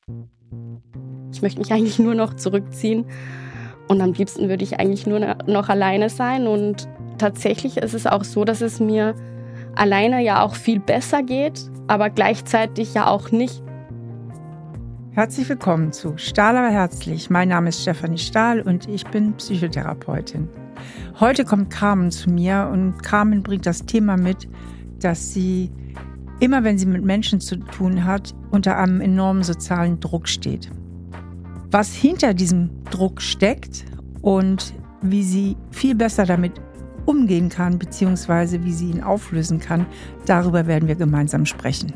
Ich möchte mich eigentlich nur noch zurückziehen und am liebsten würde ich eigentlich nur noch alleine sein. Und tatsächlich ist es auch so, dass es mir alleine ja auch viel besser geht, aber gleichzeitig ja auch nicht. Herzlich willkommen zu Stahl aber herzlich. Mein Name ist Stefanie Stahl und ich bin Psychotherapeutin. Heute kommt Carmen zu mir und Carmen bringt das Thema mit, dass sie immer, wenn sie mit Menschen zu tun hat, unter einem enormen sozialen Druck steht. Was hinter diesem Druck steckt und wie sie viel besser damit umgehen kann, beziehungsweise wie sie ihn auflösen kann, darüber werden wir gemeinsam sprechen.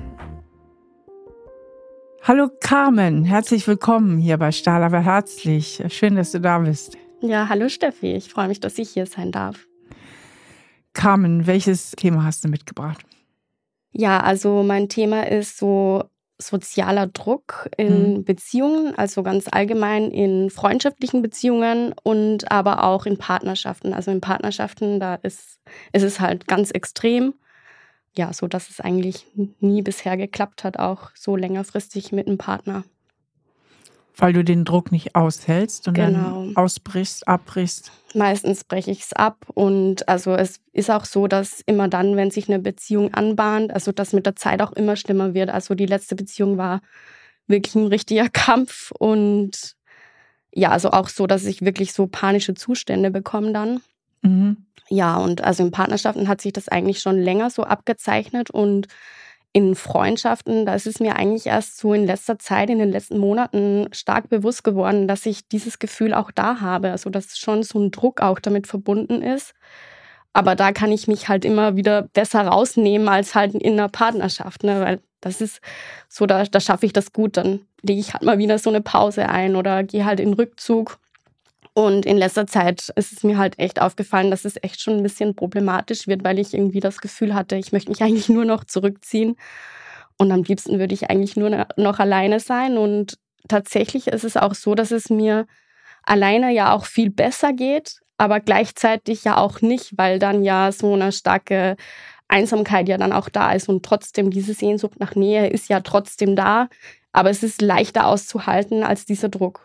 Hallo Carmen, herzlich willkommen hier bei Stahl aber herzlich. Schön, dass du da bist. Ja, hallo Steffi, ich freue mich, dass ich hier sein darf. Carmen, welches Thema hast du mitgebracht? Ja, also mein Thema ist so sozialer Druck in Beziehungen, also ganz allgemein in freundschaftlichen Beziehungen und aber auch in Partnerschaften. Also in Partnerschaften, da ist es halt ganz extrem. Ja, so dass es eigentlich nie bisher geklappt hat, auch so längerfristig mit einem Partner. Weil du den Druck nicht aushältst und Genau. dann ausbrichst, abbrichst. Meistens breche ich es ab und also es ist auch so, dass immer dann, wenn sich eine Beziehung anbahnt, also das mit der Zeit auch immer schlimmer wird. Also die letzte Beziehung war wirklich ein richtiger Kampf und ja, also auch so, dass ich wirklich so panische Zustände bekomme dann. Ja, und also in Partnerschaften hat sich das eigentlich schon länger so abgezeichnet und in Freundschaften, da ist es mir eigentlich erst so in letzter Zeit, in den letzten Monaten stark bewusst geworden, dass ich dieses Gefühl auch da habe. Also dass schon so ein Druck auch damit verbunden ist. Aber da kann ich mich halt immer wieder besser rausnehmen als halt in einer Partnerschaft, ne? Weil das ist so, da schaffe ich das gut. Dann lege ich halt mal wieder so eine Pause ein oder gehe halt in Rückzug. Und in letzter Zeit ist es mir halt echt aufgefallen, dass es echt schon ein bisschen problematisch wird, weil ich irgendwie das Gefühl hatte, ich möchte mich eigentlich nur noch zurückziehen. Und am liebsten würde ich eigentlich nur noch alleine sein. Und tatsächlich ist es auch so, dass es mir alleine ja auch viel besser geht, aber gleichzeitig ja auch nicht, weil dann ja so eine starke Einsamkeit ja dann auch da ist. Und trotzdem, diese Sehnsucht nach Nähe ist ja trotzdem da, aber es ist leichter auszuhalten als dieser Druck.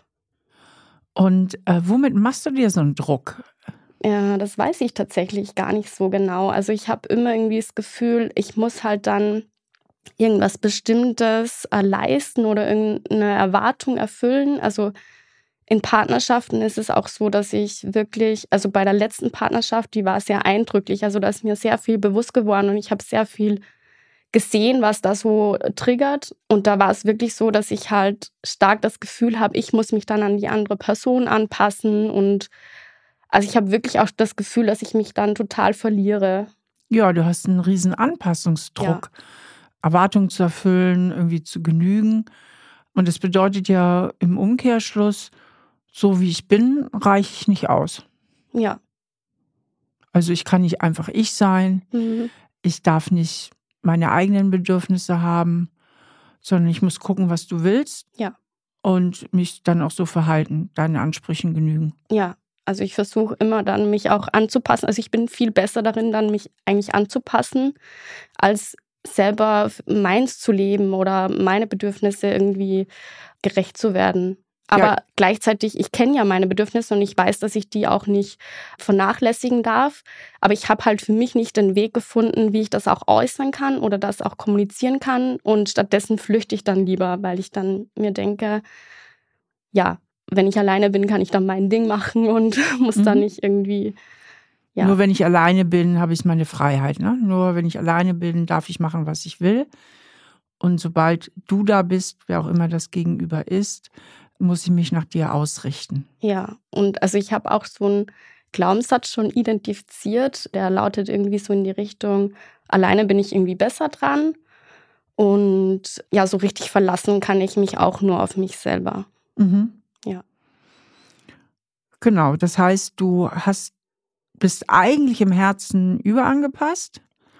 Und womit machst du dir so einen Druck? Ja, das weiß ich tatsächlich gar nicht so genau. Also ich habe immer irgendwie das Gefühl, ich muss halt dann irgendwas Bestimmtes leisten oder irgendeine Erwartung erfüllen. Also in Partnerschaften ist es auch so, dass ich wirklich, also bei der letzten Partnerschaft, die war sehr eindrücklich. Also da ist mir sehr viel bewusst geworden und ich habe sehr viel gesehen, was da so triggert. Und da war es wirklich so, dass ich halt stark das Gefühl habe, ich muss mich dann an die andere Person anpassen. Und also ich habe wirklich auch das Gefühl, dass ich mich dann total verliere. Ja, du hast einen riesen Anpassungsdruck, Erwartungen zu erfüllen, irgendwie zu genügen. Und das bedeutet ja im Umkehrschluss, so wie ich bin, reiche ich nicht aus. Ja. Also ich kann nicht einfach ich sein. Mhm. Ich darf nicht meine eigenen Bedürfnisse haben, sondern ich muss gucken, was du willst Ja. und mich dann auch so verhalten, deinen Ansprüchen genügen. Ja. Also ich versuche immer dann, mich auch anzupassen. Also ich bin viel besser darin, dann mich eigentlich anzupassen, als selber meins zu leben oder meine Bedürfnisse irgendwie gerecht zu werden. Aber Ja. gleichzeitig, ich kenne ja meine Bedürfnisse und ich weiß, dass ich die auch nicht vernachlässigen darf. Aber ich habe halt für mich nicht den Weg gefunden, wie ich das auch äußern kann oder das auch kommunizieren kann. Und stattdessen flüchte ich dann lieber, weil ich dann mir denke, ja, wenn ich alleine bin, kann ich dann mein Ding machen und muss dann nicht irgendwie, ja. Nur wenn ich alleine bin, habe ich meine Freiheit. Ne? Nur wenn ich alleine bin, darf ich machen, was ich will. Und sobald du da bist, wer auch immer das Gegenüber ist, muss ich mich nach dir ausrichten. Ja, und also ich habe auch so einen Glaubenssatz schon identifiziert, der lautet irgendwie so in die Richtung, alleine bin ich irgendwie besser dran und ja, so richtig verlassen kann ich mich auch nur auf mich selber. Ja. Genau, das heißt, bist eigentlich im Herzen überangepasst,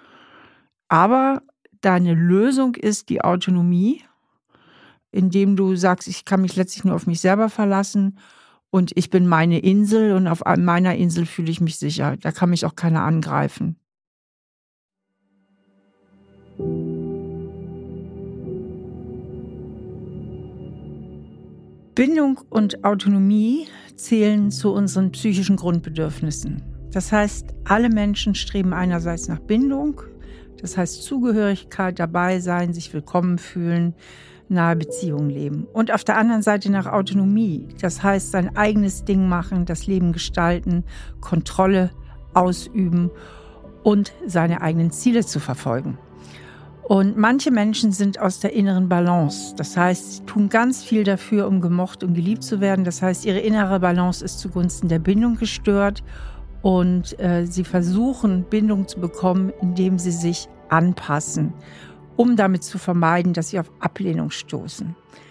aber deine Lösung ist die Autonomie, indem du sagst, ich kann mich letztlich nur auf mich selber verlassen und ich bin meine Insel und auf meiner Insel fühle ich mich sicher. Da kann mich auch keiner angreifen. Bindung und Autonomie zählen zu unseren psychischen Grundbedürfnissen. Das heißt, alle Menschen streben einerseits nach Bindung, das heißt Zugehörigkeit, dabei sein, sich willkommen fühlen, nahe Beziehungen leben. Und auf der anderen Seite nach Autonomie, das heißt sein eigenes Ding machen, das Leben gestalten, Kontrolle ausüben und seine eigenen Ziele zu verfolgen. Und manche Menschen sind aus der inneren Balance. Das heißt, sie tun ganz viel dafür, um gemocht und geliebt zu werden. Das heißt, ihre innere Balance ist zugunsten der Bindung gestört. Und sie versuchen, Bindung zu bekommen, indem sie sich anpassen, um damit zu vermeiden, dass sie auf Ablehnung stoßen.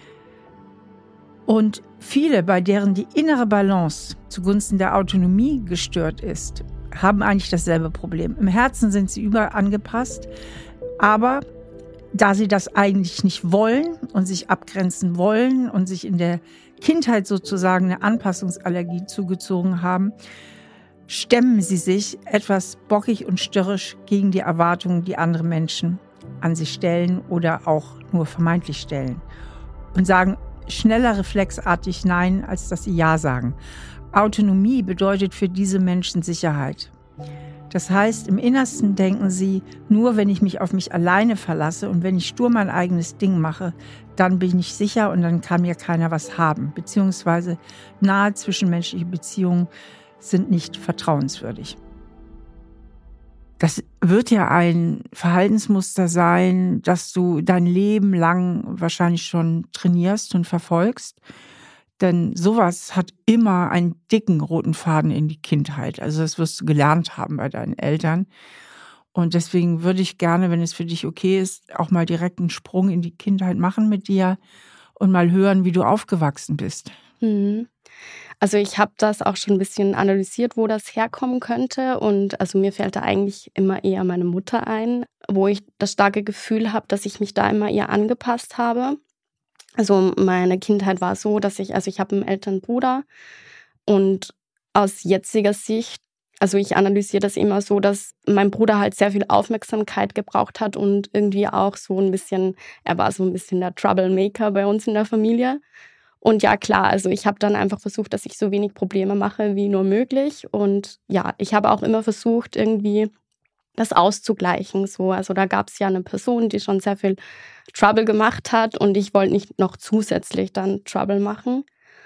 Und viele, bei deren die innere Balance zugunsten der Autonomie gestört ist, haben eigentlich dasselbe Problem. Im Herzen sind sie überangepasst, aber da sie das eigentlich nicht wollen und sich abgrenzen wollen und sich in der Kindheit sozusagen eine Anpassungsallergie zugezogen haben, stemmen sie sich etwas bockig und störrisch gegen die Erwartungen, die andere Menschen an sie stellen oder auch nur vermeintlich stellen und sagen schneller reflexartig Nein, als dass sie Ja sagen. Autonomie bedeutet für diese Menschen Sicherheit. Das heißt, im Innersten denken sie, nur wenn ich mich auf mich alleine verlasse und wenn ich stur mein eigenes Ding mache, dann bin ich sicher und dann kann mir keiner was haben. Beziehungsweise nahe zwischenmenschliche Beziehungen sind nicht vertrauenswürdig. Das wird ja ein Verhaltensmuster sein, das du dein Leben lang wahrscheinlich schon trainierst und verfolgst. Denn sowas hat immer einen dicken roten Faden in die Kindheit. Also das wirst du gelernt haben bei deinen Eltern. Und deswegen würde ich gerne, wenn es für dich okay ist, auch mal direkt einen Sprung in die Kindheit machen mit dir und mal hören, wie du aufgewachsen bist. Also ich habe das auch schon ein bisschen analysiert, wo das herkommen könnte. Und also mir fällt da eigentlich immer eher meine Mutter ein, wo ich das starke Gefühl habe, dass ich mich da immer eher angepasst habe. Also meine Kindheit war so, dass ich habe einen älteren Bruder und aus jetziger Sicht, also ich analysiere das immer so, dass mein Bruder halt sehr viel Aufmerksamkeit gebraucht hat und irgendwie auch so ein bisschen, er war so ein bisschen der Troublemaker bei uns in der Familie. Und ja, klar, also ich habe dann einfach versucht, dass ich so wenig Probleme mache wie nur möglich. Und ja, ich habe auch immer versucht, irgendwie das auszugleichen. So, also da gab es ja eine Person, die schon sehr viel Trouble gemacht hat und ich wollte nicht noch zusätzlich dann Trouble machen.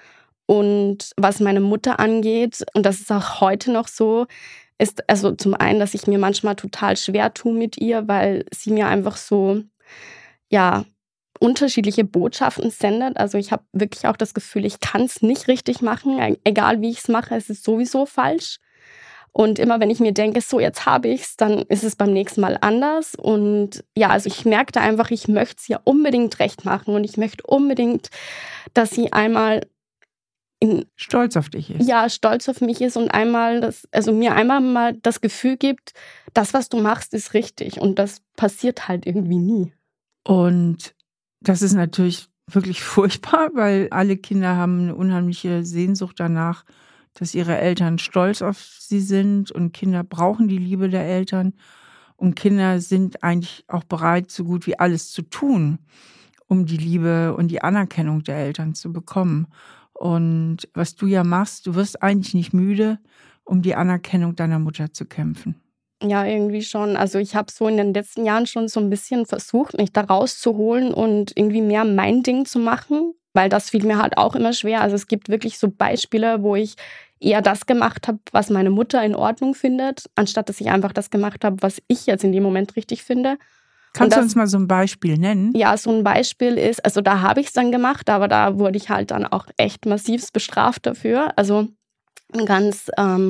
Und was meine Mutter angeht, und das ist auch heute noch so, ist also zum einen, dass ich mir manchmal total schwer tue mit ihr, weil sie mir einfach so, ja, unterschiedliche Botschaften sendet. Also ich habe wirklich auch das Gefühl, ich kann es nicht richtig machen, egal wie ich es mache, es ist sowieso falsch. Und immer wenn ich mir denke, so jetzt habe ich es, dann ist es beim nächsten Mal anders. Und ja, also ich merkte einfach, ich möchte es ihr unbedingt recht machen und ich möchte unbedingt, dass sie einmal stolz auf dich ist. Ja, stolz auf mich ist und mir einmal mal das Gefühl gibt, das, was du machst, ist richtig. Und das passiert halt irgendwie nie. Und das ist natürlich wirklich furchtbar, weil alle Kinder haben eine unheimliche Sehnsucht danach, dass ihre Eltern stolz auf sie sind und Kinder brauchen die Liebe der Eltern und Kinder sind eigentlich auch bereit, so gut wie alles zu tun, um die Liebe und die Anerkennung der Eltern zu bekommen. Und was du ja machst, du wirst eigentlich nicht müde, um die Anerkennung deiner Mutter zu kämpfen. Ja, irgendwie schon. Also ich habe so in den letzten Jahren schon so ein bisschen versucht, mich da rauszuholen und irgendwie mehr mein Ding zu machen, weil das fiel mir halt auch immer schwer. Also es gibt wirklich so Beispiele, wo ich eher das gemacht habe, was meine Mutter in Ordnung findet, anstatt dass ich einfach das gemacht habe, was ich jetzt in dem Moment richtig finde. Kannst du uns mal so ein Beispiel nennen? Ja, so ein Beispiel ist, also da habe ich es dann gemacht, aber da wurde ich halt dann auch echt massivst bestraft dafür. Also ein ganz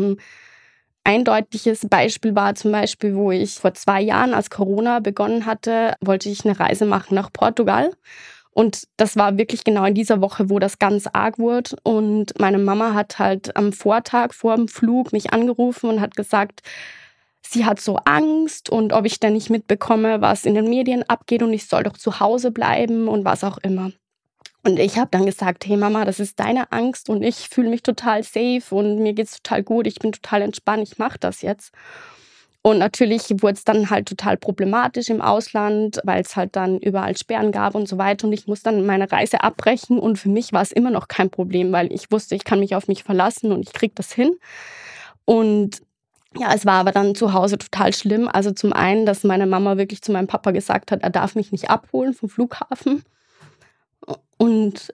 eindeutiges Beispiel war zum Beispiel, wo ich vor 2 Jahren, als Corona begonnen hatte, wollte ich eine Reise machen nach Portugal. Und das war wirklich genau in dieser Woche, wo das ganz arg wurde. Und meine Mama hat halt am Vortag vor dem Flug mich angerufen und hat gesagt, sie hat so Angst und ob ich denn nicht mitbekomme, was in den Medien abgeht und ich soll doch zu Hause bleiben und was auch immer. Und ich habe dann gesagt, hey Mama, das ist deine Angst und ich fühle mich total safe und mir geht's total gut, ich bin total entspannt, ich mache das jetzt. Und natürlich wurde es dann halt total problematisch im Ausland, weil es halt dann überall Sperren gab und so weiter. Und ich musste dann meine Reise abbrechen. Und für mich war es immer noch kein Problem, weil ich wusste, ich kann mich auf mich verlassen und ich kriege das hin. Und ja, es war aber dann zu Hause total schlimm. Also zum einen, dass meine Mama wirklich zu meinem Papa gesagt hat, er darf mich nicht abholen vom Flughafen. Und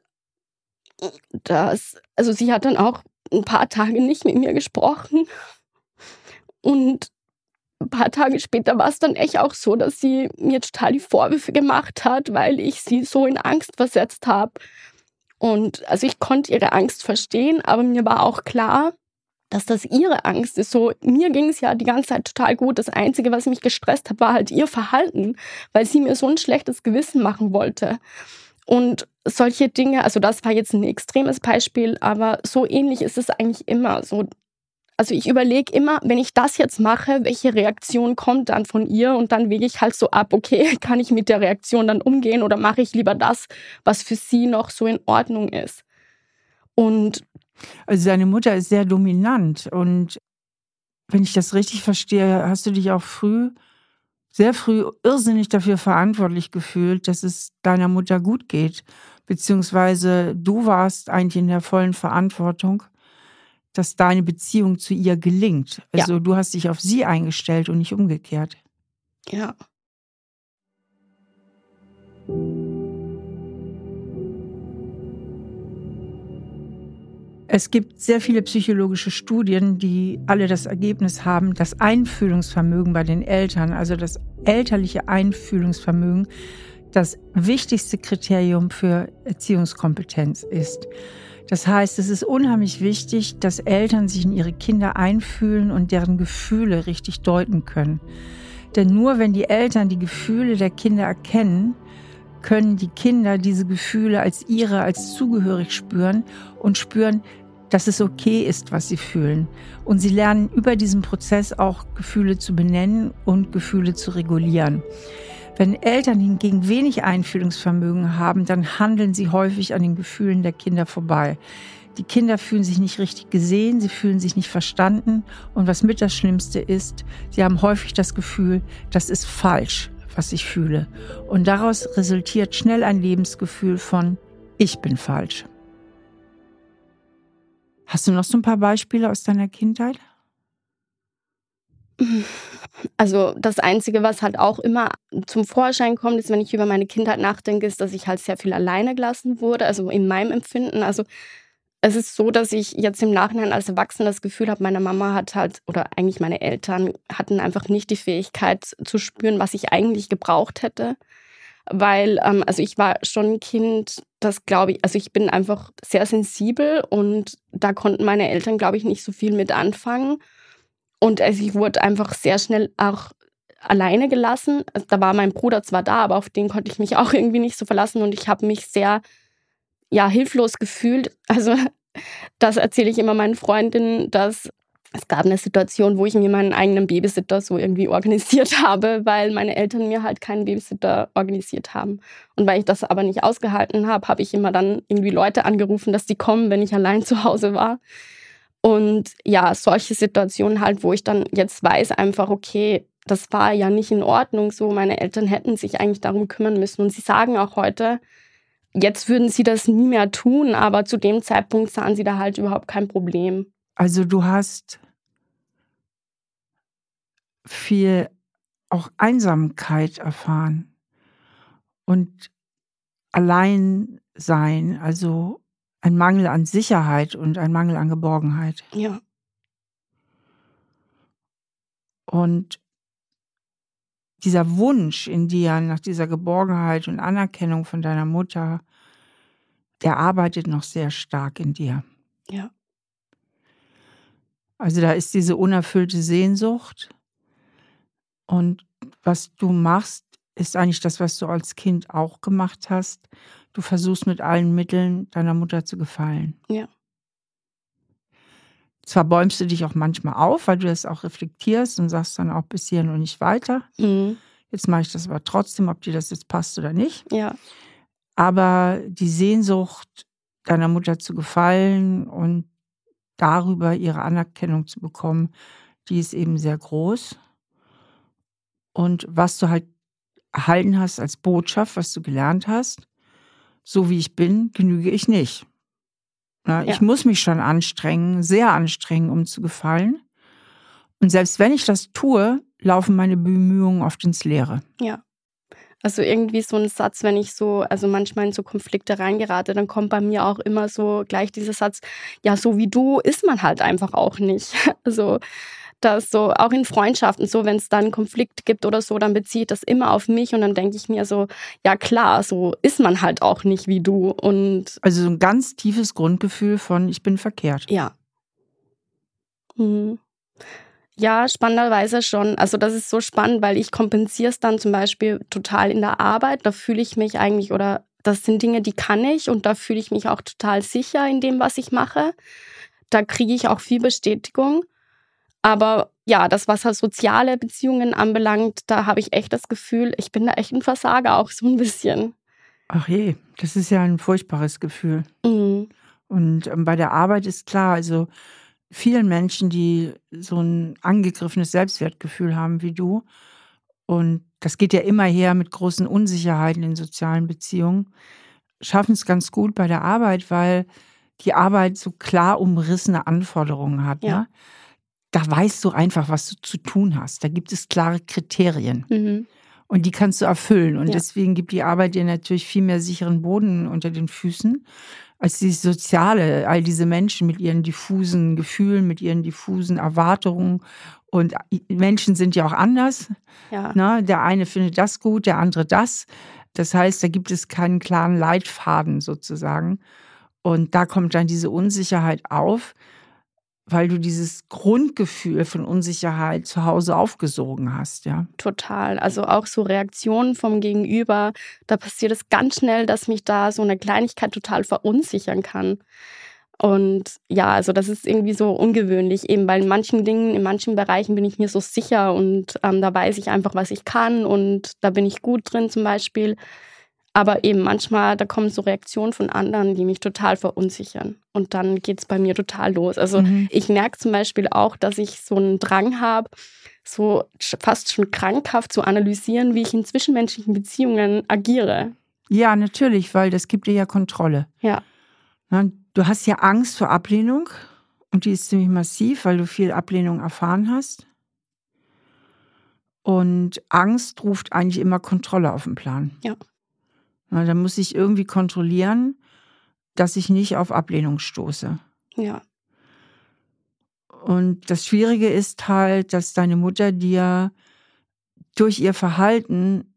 also sie hat dann auch ein paar Tage nicht mit mir gesprochen. Und ein paar Tage später war es dann echt auch so, dass sie mir total die Vorwürfe gemacht hat, weil ich sie so in Angst versetzt habe. Und also ich konnte ihre Angst verstehen, aber mir war auch klar, dass das ihre Angst ist. So, mir ging es ja die ganze Zeit total gut. Das Einzige, was mich gestresst hat, war halt ihr Verhalten, weil sie mir so ein schlechtes Gewissen machen wollte. Und solche Dinge, also das war jetzt ein extremes Beispiel, aber so ähnlich ist es eigentlich immer so. Also ich überlege immer, wenn ich das jetzt mache, welche Reaktion kommt dann von ihr? Und dann wege ich halt so ab, okay, kann ich mit der Reaktion dann umgehen oder mache ich lieber das, was für sie noch so in Ordnung ist? Und Also deine Mutter ist sehr dominant und wenn ich das richtig verstehe, hast du dich auch sehr früh irrsinnig dafür verantwortlich gefühlt, dass es deiner Mutter gut geht. Beziehungsweise du warst eigentlich in der vollen Verantwortung, dass deine Beziehung zu ihr gelingt. Also du hast dich auf sie eingestellt und nicht umgekehrt. ja. Es gibt sehr viele psychologische Studien, die alle das Ergebnis haben, dass Einfühlungsvermögen bei den Eltern, also das elterliche Einfühlungsvermögen, das wichtigste Kriterium für Erziehungskompetenz ist. Das heißt, es ist unheimlich wichtig, dass Eltern sich in ihre Kinder einfühlen und deren Gefühle richtig deuten können. Denn nur wenn die Eltern die Gefühle der Kinder erkennen, können die Kinder diese Gefühle als ihre, als zugehörig spüren und spüren, dass es okay ist, was sie fühlen. Und sie lernen über diesen Prozess auch Gefühle zu benennen und Gefühle zu regulieren. Wenn Eltern hingegen wenig Einfühlungsvermögen haben, dann handeln sie häufig an den Gefühlen der Kinder vorbei. Die Kinder fühlen sich nicht richtig gesehen, sie fühlen sich nicht verstanden. Und was mit das Schlimmste ist, sie haben häufig das Gefühl, das ist falsch, was ich fühle. Und daraus resultiert schnell ein Lebensgefühl von, ich bin falsch. Hast du noch so ein paar Beispiele aus deiner Kindheit? Also das Einzige, was halt auch immer zum Vorschein kommt, ist, wenn ich über meine Kindheit nachdenke, ist, dass ich halt sehr viel alleine gelassen wurde, also in meinem Empfinden. Also es ist so, dass ich jetzt im Nachhinein als Erwachsene das Gefühl habe, meine Mama hat halt, oder eigentlich meine Eltern hatten einfach nicht die Fähigkeit zu spüren, was ich eigentlich gebraucht hätte. Weil, also ich war schon ein Kind, das glaube ich, also ich bin einfach sehr sensibel und da konnten meine Eltern, glaube ich, nicht so viel mit anfangen. Und also ich wurde einfach sehr schnell auch alleine gelassen. Also da war mein Bruder zwar da, aber auf den konnte ich mich auch irgendwie nicht so verlassen und ich habe mich sehr, ja, hilflos gefühlt. Also das erzähle ich immer meinen Freundinnen, dass es gab eine Situation, wo ich mir meinen eigenen Babysitter so irgendwie organisiert habe, weil meine Eltern mir halt keinen Babysitter organisiert haben. Und weil ich das aber nicht ausgehalten habe, habe ich immer dann irgendwie Leute angerufen, dass die kommen, wenn ich allein zu Hause war. Und ja, solche Situationen halt, wo ich dann jetzt weiß einfach, okay, das war ja nicht in Ordnung so. Meine Eltern hätten sich eigentlich darum kümmern müssen. Und sie sagen auch heute, jetzt würden sie das nie mehr tun, aber zu dem Zeitpunkt sahen sie da halt überhaupt kein Problem. Also du hast viel auch Einsamkeit erfahren und Alleinsein, also ein Mangel an Sicherheit und ein Mangel an Geborgenheit. Ja, Und dieser Wunsch in dir nach dieser Geborgenheit und Anerkennung von deiner Mutter, der arbeitet noch sehr stark in dir. ja, Also da ist diese unerfüllte Sehnsucht. Und was du machst, ist eigentlich das, was du als Kind auch gemacht hast. Du versuchst mit allen Mitteln deiner Mutter zu gefallen. ja, Zwar bäumst du dich auch manchmal auf, weil du das auch reflektierst und sagst dann auch bis hierhin und nicht weiter. Jetzt mache ich das aber trotzdem, ob dir das jetzt passt oder nicht. ja, Aber die Sehnsucht, deiner Mutter zu gefallen und darüber ihre Anerkennung zu bekommen, die ist eben sehr groß. und was du halt erhalten hast als Botschaft, was du gelernt hast. So wie ich bin, genüge ich nicht. Ja, ich muss mich schon anstrengen, sehr anstrengen, um zu gefallen. Und selbst wenn ich das tue, laufen meine Bemühungen oft ins Leere. Ja. Also irgendwie so ein Satz, wenn ich also manchmal in so Konflikte reingerate, dann kommt bei mir auch immer so gleich dieser Satz, ja, so wie du ist man halt einfach auch nicht. Also das so, auch in Freundschaften so, wenn es dann einen Konflikt gibt oder so, dann beziehe ich das immer auf mich und dann denke ich mir so, ja klar, so ist man halt auch nicht wie du. Und Also so ein ganz tiefes Grundgefühl von, ich bin verkehrt. ja. Mhm. Ja, spannenderweise schon. Also das ist so spannend, weil ich kompensiere es dann zum Beispiel total in der Arbeit. Da fühle ich mich eigentlich, oder das sind Dinge, die kann ich und da fühle ich mich auch total sicher in dem, was ich mache. Da kriege ich auch viel Bestätigung. Aber ja, das, was halt soziale Beziehungen anbelangt, da habe ich echt das Gefühl, ich bin da echt ein Versager, auch so ein bisschen. Ach je, das ist ja ein furchtbares Gefühl. Mhm. Und bei der Arbeit ist klar, also vielen Menschen, die so ein angegriffenes Selbstwertgefühl haben wie du, und das geht ja immer her mit großen Unsicherheiten in sozialen Beziehungen, schaffen es ganz gut bei der Arbeit, weil die Arbeit so klar umrissene Anforderungen hat. Ja. Ne? Da weißt du einfach, was du zu tun hast. Da gibt es klare Kriterien. Mhm. Und die kannst du erfüllen. Und Ja. deswegen gibt die Arbeit dir natürlich viel mehr sicheren Boden unter den Füßen als die Soziale. All diese Menschen mit ihren diffusen Gefühlen, mit ihren diffusen Erwartungen. Und Menschen sind ja auch anders. Ja. Ne? Der eine findet das gut, der andere das. Das heißt, da gibt es keinen klaren Leitfaden sozusagen. Und da kommt dann diese Unsicherheit auf, weil du dieses Grundgefühl von Unsicherheit zu Hause aufgesogen hast, ja. Total. Also auch so Reaktionen vom Gegenüber, da passiert es ganz schnell, dass mich da so eine Kleinigkeit total verunsichern kann. Und ja, also das ist irgendwie so ungewöhnlich, eben weil in manchen Dingen, in manchen Bereichen bin ich mir so sicher und da weiß ich einfach, was ich kann und da bin ich gut drin zum Beispiel. Aber eben manchmal, da kommen so Reaktionen von anderen, die mich total verunsichern. Und dann geht es bei mir total los. Also ich merke zum Beispiel auch, dass ich so einen Drang habe, so fast schon krankhaft zu analysieren, wie ich in zwischenmenschlichen Beziehungen agiere. Ja, natürlich, weil das gibt dir ja Kontrolle. Ja. Du hast ja Angst vor Ablehnung und die ist ziemlich massiv, weil du viel Ablehnung erfahren hast. Und Angst ruft eigentlich immer Kontrolle auf den Plan. Ja. Da muss ich irgendwie kontrollieren, dass ich nicht auf Ablehnung stoße. Ja. Und das Schwierige ist halt, dass deine Mutter dir durch ihr Verhalten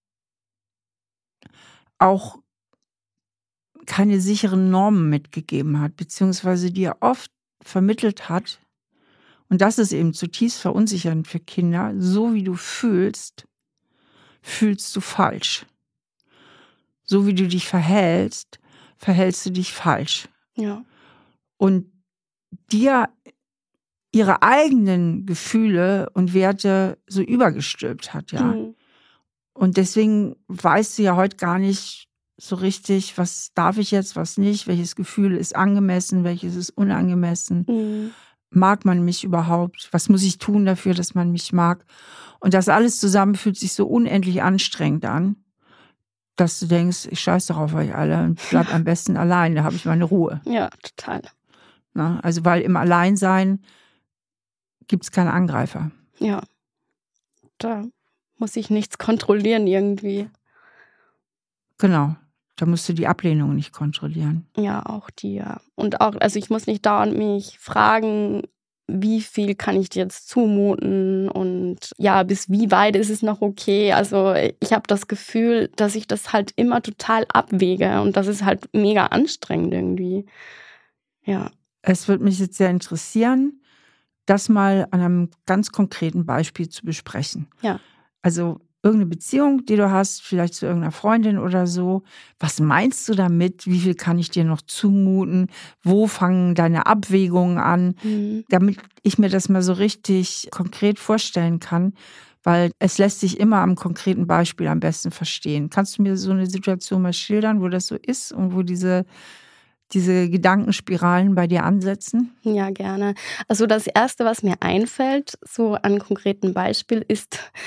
auch keine sicheren Normen mitgegeben hat, beziehungsweise dir oft vermittelt hat, und das ist eben zutiefst verunsichernd für Kinder, so wie du fühlst, fühlst du falsch. So wie du dich verhältst, verhältst du dich falsch. Ja. Und dir ihre eigenen Gefühle und Werte so übergestülpt hat, ja. Und deswegen weißt du ja heute gar nicht so richtig, was darf ich jetzt, was nicht, welches Gefühl ist angemessen, welches ist unangemessen. Mag man mich überhaupt? Was muss ich tun dafür, dass man mich mag? Und das alles zusammen fühlt sich so unendlich anstrengend an, dass du denkst, ich scheiß doch auf euch alle und bleib am besten allein, da habe ich meine Ruhe. Ja, total. Na, also weil im Alleinsein gibt es keine Angreifer. Ja, da muss ich nichts kontrollieren irgendwie. Genau, da musst du die Ablehnung nicht kontrollieren. Ja, auch die, ja. Und auch, also ich muss nicht dauernd mich fragen, wie viel kann ich dir jetzt zumuten und ja, bis wie weit ist es noch okay. Also ich habe das Gefühl, dass ich das halt immer total abwäge und das ist halt mega anstrengend irgendwie. Ja. Es würde mich jetzt sehr interessieren, das mal an einem ganz konkreten Beispiel zu besprechen. Ja. Also irgendeine Beziehung, die du hast, vielleicht zu irgendeiner Freundin oder so. Was meinst du damit? Wie viel kann ich dir noch zumuten? Wo fangen deine Abwägungen an? Damit ich mir das mal so richtig konkret vorstellen kann, weil es lässt sich immer am konkreten Beispiel am besten verstehen. Kannst du mir so eine Situation mal schildern, wo das so ist und wo diese Gedankenspiralen bei dir ansetzen? Ja, gerne. Also das Erste, was mir einfällt, so an konkreten Beispiel, ist,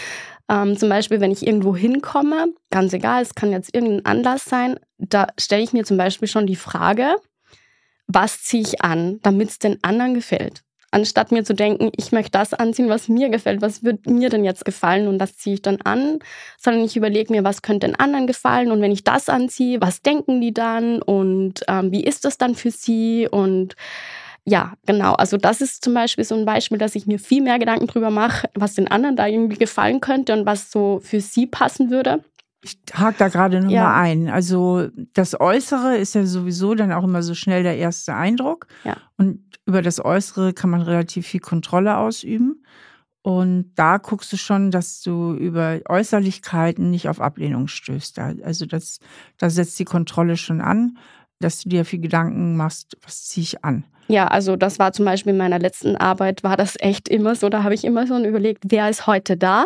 Zum Beispiel, wenn ich irgendwo hinkomme, ganz egal, es kann jetzt irgendein Anlass sein, da stelle ich mir zum Beispiel schon die Frage, was ziehe ich an, damit es den anderen gefällt? Anstatt mir zu denken, ich möchte das anziehen, was mir gefällt, was wird mir denn jetzt gefallen und das ziehe ich dann an, sondern ich überlege mir, was könnte den anderen gefallen und wenn ich das anziehe, was denken die dann und wie ist das dann für sie und ja, genau. Also das ist zum Beispiel so ein Beispiel, dass ich mir viel mehr Gedanken drüber mache, was den anderen da irgendwie gefallen könnte und was so für sie passen würde. Ich hake da gerade nochmal ein. Also das Äußere ist ja sowieso dann auch immer so schnell der erste Eindruck. Ja. Und über das Äußere kann man relativ viel Kontrolle ausüben. Und da guckst du schon, dass du über Äußerlichkeiten nicht auf Ablehnung stößt. Also da setzt die Kontrolle schon an, dass du dir viel Gedanken machst, was ziehe ich an. Ja, also das war zum Beispiel in meiner letzten Arbeit, war das echt immer so. Da habe ich immer so überlegt, wer ist heute da?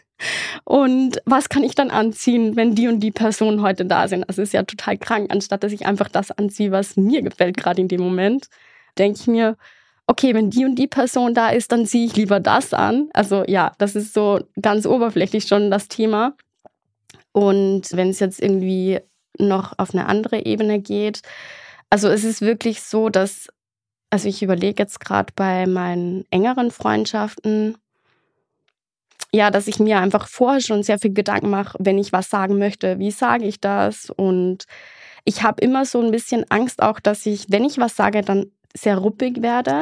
Und was kann ich dann anziehen, wenn die und die Personen heute da sind? Also es ist ja total krank, anstatt dass ich einfach das anziehe, was mir gefällt gerade in dem Moment, denke ich mir, okay, wenn die und die Person da ist, dann ziehe ich lieber das an. Also ja, das ist so ganz oberflächlich schon das Thema. Und wenn es jetzt irgendwie noch auf eine andere Ebene geht, also es ist wirklich so, dass, also ich überlege jetzt gerade bei meinen engeren Freundschaften, ja, dass ich mir einfach vorher schon sehr viel Gedanken mache, wenn ich was sagen möchte, wie sage ich das? Und ich habe immer so ein bisschen Angst auch, dass ich, wenn ich was sage, dann sehr ruppig werde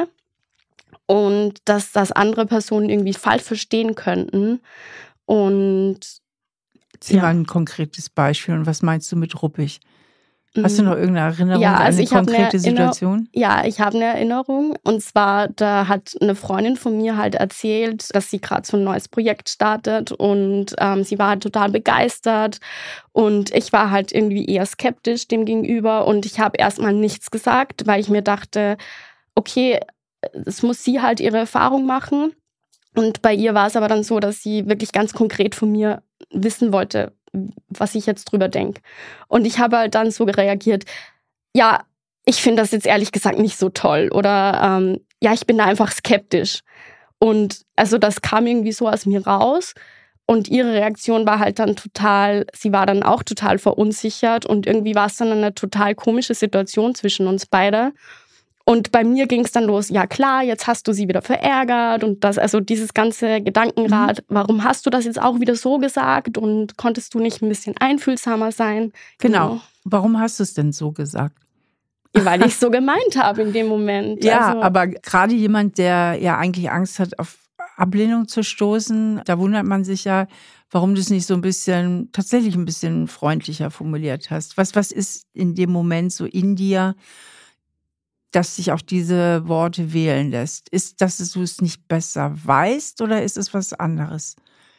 und dass das andere Personen irgendwie falsch verstehen könnten. Und Zieh mal ein konkretes Beispiel. Und was meinst du mit ruppig? Hast du noch irgendeine Erinnerung an eine konkrete Situation? Ja, ich habe eine Erinnerung. Und zwar, da hat eine Freundin von mir halt erzählt, dass sie gerade so ein neues Projekt startet. Und sie war halt total begeistert. Und ich war halt irgendwie eher skeptisch dem gegenüber. Und ich habe erstmal nichts gesagt, weil ich mir dachte, okay, es muss sie halt ihre Erfahrung machen. Und bei ihr war es aber dann so, dass sie wirklich ganz konkret von mir wissen wollte, was ich jetzt drüber denke. Und ich habe halt dann so reagiert, ja, ich finde das jetzt ehrlich gesagt nicht so toll oder ja, ich bin da einfach skeptisch. Und also das kam irgendwie so aus mir raus und ihre Reaktion war halt dann total, sie war dann auch total verunsichert und irgendwie war es dann eine total komische Situation zwischen uns beide. Und bei mir ging es dann los, ja klar, jetzt hast du sie wieder verärgert und das, also dieses ganze Gedankenrad, warum hast du das jetzt auch wieder so gesagt und konntest du nicht ein bisschen einfühlsamer sein? Genau. Warum hast du es denn so gesagt? Ja, weil ich es so gemeint habe in dem Moment. Ja, also, aber gerade jemand, der ja eigentlich Angst hat, auf Ablehnung zu stoßen, da wundert man sich ja, warum du es nicht so tatsächlich ein bisschen freundlicher formuliert hast. Was ist in dem Moment so in dir, dass sich auch diese Worte wählen lässt? Ist, dass du es nicht besser weißt oder ist es was anderes?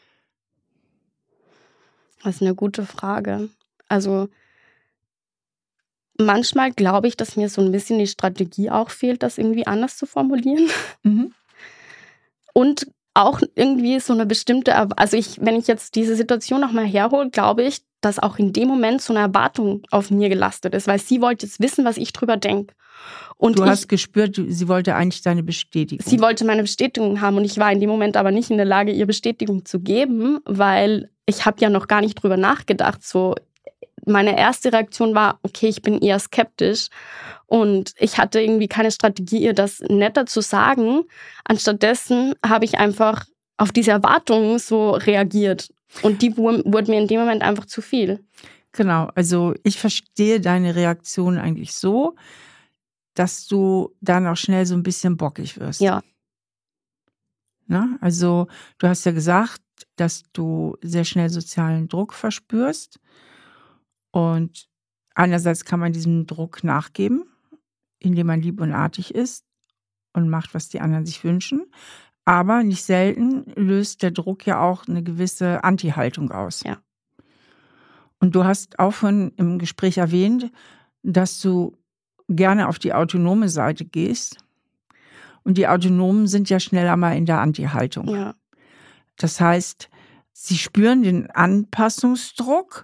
Das ist eine gute Frage. Also manchmal glaube ich, dass mir so ein bisschen die Strategie auch fehlt, das irgendwie anders zu formulieren. Mhm. Und auch irgendwie so eine bestimmte, also wenn ich jetzt diese Situation nochmal herhole, glaube ich, dass auch in dem Moment so eine Erwartung auf mir gelastet ist, weil sie wollte jetzt wissen, was ich drüber denke. Und du hast gespürt, sie wollte eigentlich deine Bestätigung. Sie wollte meine Bestätigung haben und ich war in dem Moment aber nicht in der Lage, ihr Bestätigung zu geben, weil ich habe ja noch gar nicht drüber nachgedacht. So, meine erste Reaktion war, okay, ich bin eher skeptisch und ich hatte irgendwie keine Strategie, ihr das netter zu sagen. Anstattdessen habe ich einfach auf diese Erwartungen so reagiert und die wurde mir in dem Moment einfach zu viel. Genau, also ich verstehe deine Reaktion eigentlich so, dass du dann auch schnell so ein bisschen bockig wirst. Ja. Na, also du hast ja gesagt, dass du sehr schnell sozialen Druck verspürst. Und einerseits kann man diesem Druck nachgeben, indem man lieb und artig ist und macht, was die anderen sich wünschen. Aber nicht selten löst der Druck ja auch eine gewisse Anti-Haltung aus. Ja. Und du hast auch schon im Gespräch erwähnt, dass du gerne auf die autonome Seite gehst. Und die Autonomen sind ja schneller mal in der Anti-Haltung. Ja. Das heißt, sie spüren den Anpassungsdruck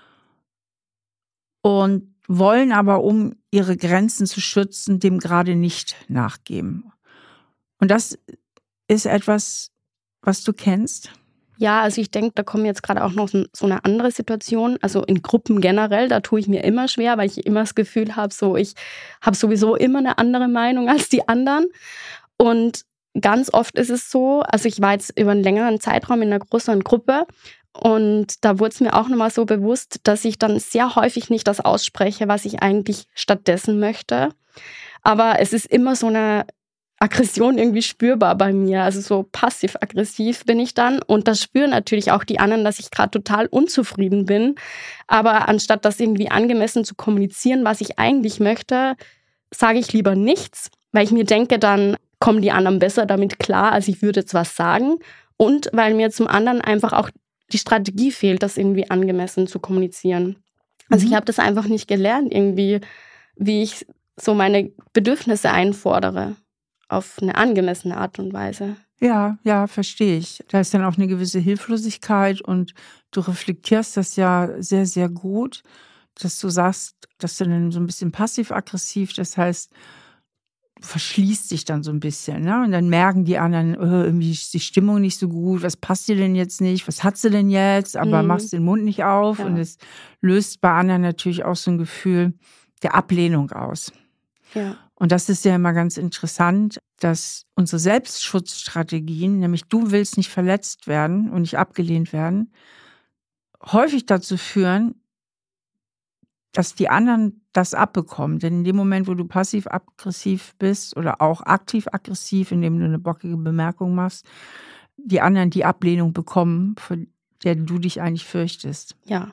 und wollen aber, um ihre Grenzen zu schützen, dem gerade nicht nachgeben. Und das ist etwas, was du kennst? Ja, also ich denke, da kommt jetzt gerade auch noch so eine andere Situation. Also in Gruppen generell, da tue ich mir immer schwer, weil ich immer das Gefühl habe, so ich habe sowieso immer eine andere Meinung als die anderen. Und ganz oft ist es so, also ich war jetzt über einen längeren Zeitraum in einer größeren Gruppe und da wurde es mir auch nochmal so bewusst, dass ich dann sehr häufig nicht das ausspreche, was ich eigentlich stattdessen möchte. Aber es ist immer so eine Aggression irgendwie spürbar bei mir. Also so passiv-aggressiv bin ich dann. Und das spüren natürlich auch die anderen, dass ich gerade total unzufrieden bin. Aber anstatt das irgendwie angemessen zu kommunizieren, was ich eigentlich möchte, sage ich lieber nichts, weil ich mir denke, dann kommen die anderen besser damit klar, als ich würde jetzt was sagen. Und weil mir zum anderen einfach auch die Strategie fehlt, das irgendwie angemessen zu kommunizieren. Also ich habe das einfach nicht gelernt, irgendwie, wie ich so meine Bedürfnisse einfordere. Auf eine angemessene Art und Weise. Ja, ja, verstehe ich. Da ist dann auch eine gewisse Hilflosigkeit und du reflektierst das ja sehr, sehr gut, dass du sagst, dass du dann so ein bisschen passiv-aggressiv, das heißt, du verschließt dich dann so ein bisschen, ne? Und dann merken die anderen, irgendwie ist die Stimmung nicht so gut, was passt dir denn jetzt nicht, was hat sie denn jetzt, aber machst den Mund nicht auf. Ja. Und es löst bei anderen natürlich auch so ein Gefühl der Ablehnung aus. Ja. Und das ist ja immer ganz interessant, dass unsere Selbstschutzstrategien, nämlich du willst nicht verletzt werden und nicht abgelehnt werden, häufig dazu führen, dass die anderen das abbekommen. Denn in dem Moment, wo du passiv-aggressiv bist oder auch aktiv-aggressiv, indem du eine bockige Bemerkung machst, die anderen die Ablehnung bekommen, vor der du dich eigentlich fürchtest. Ja.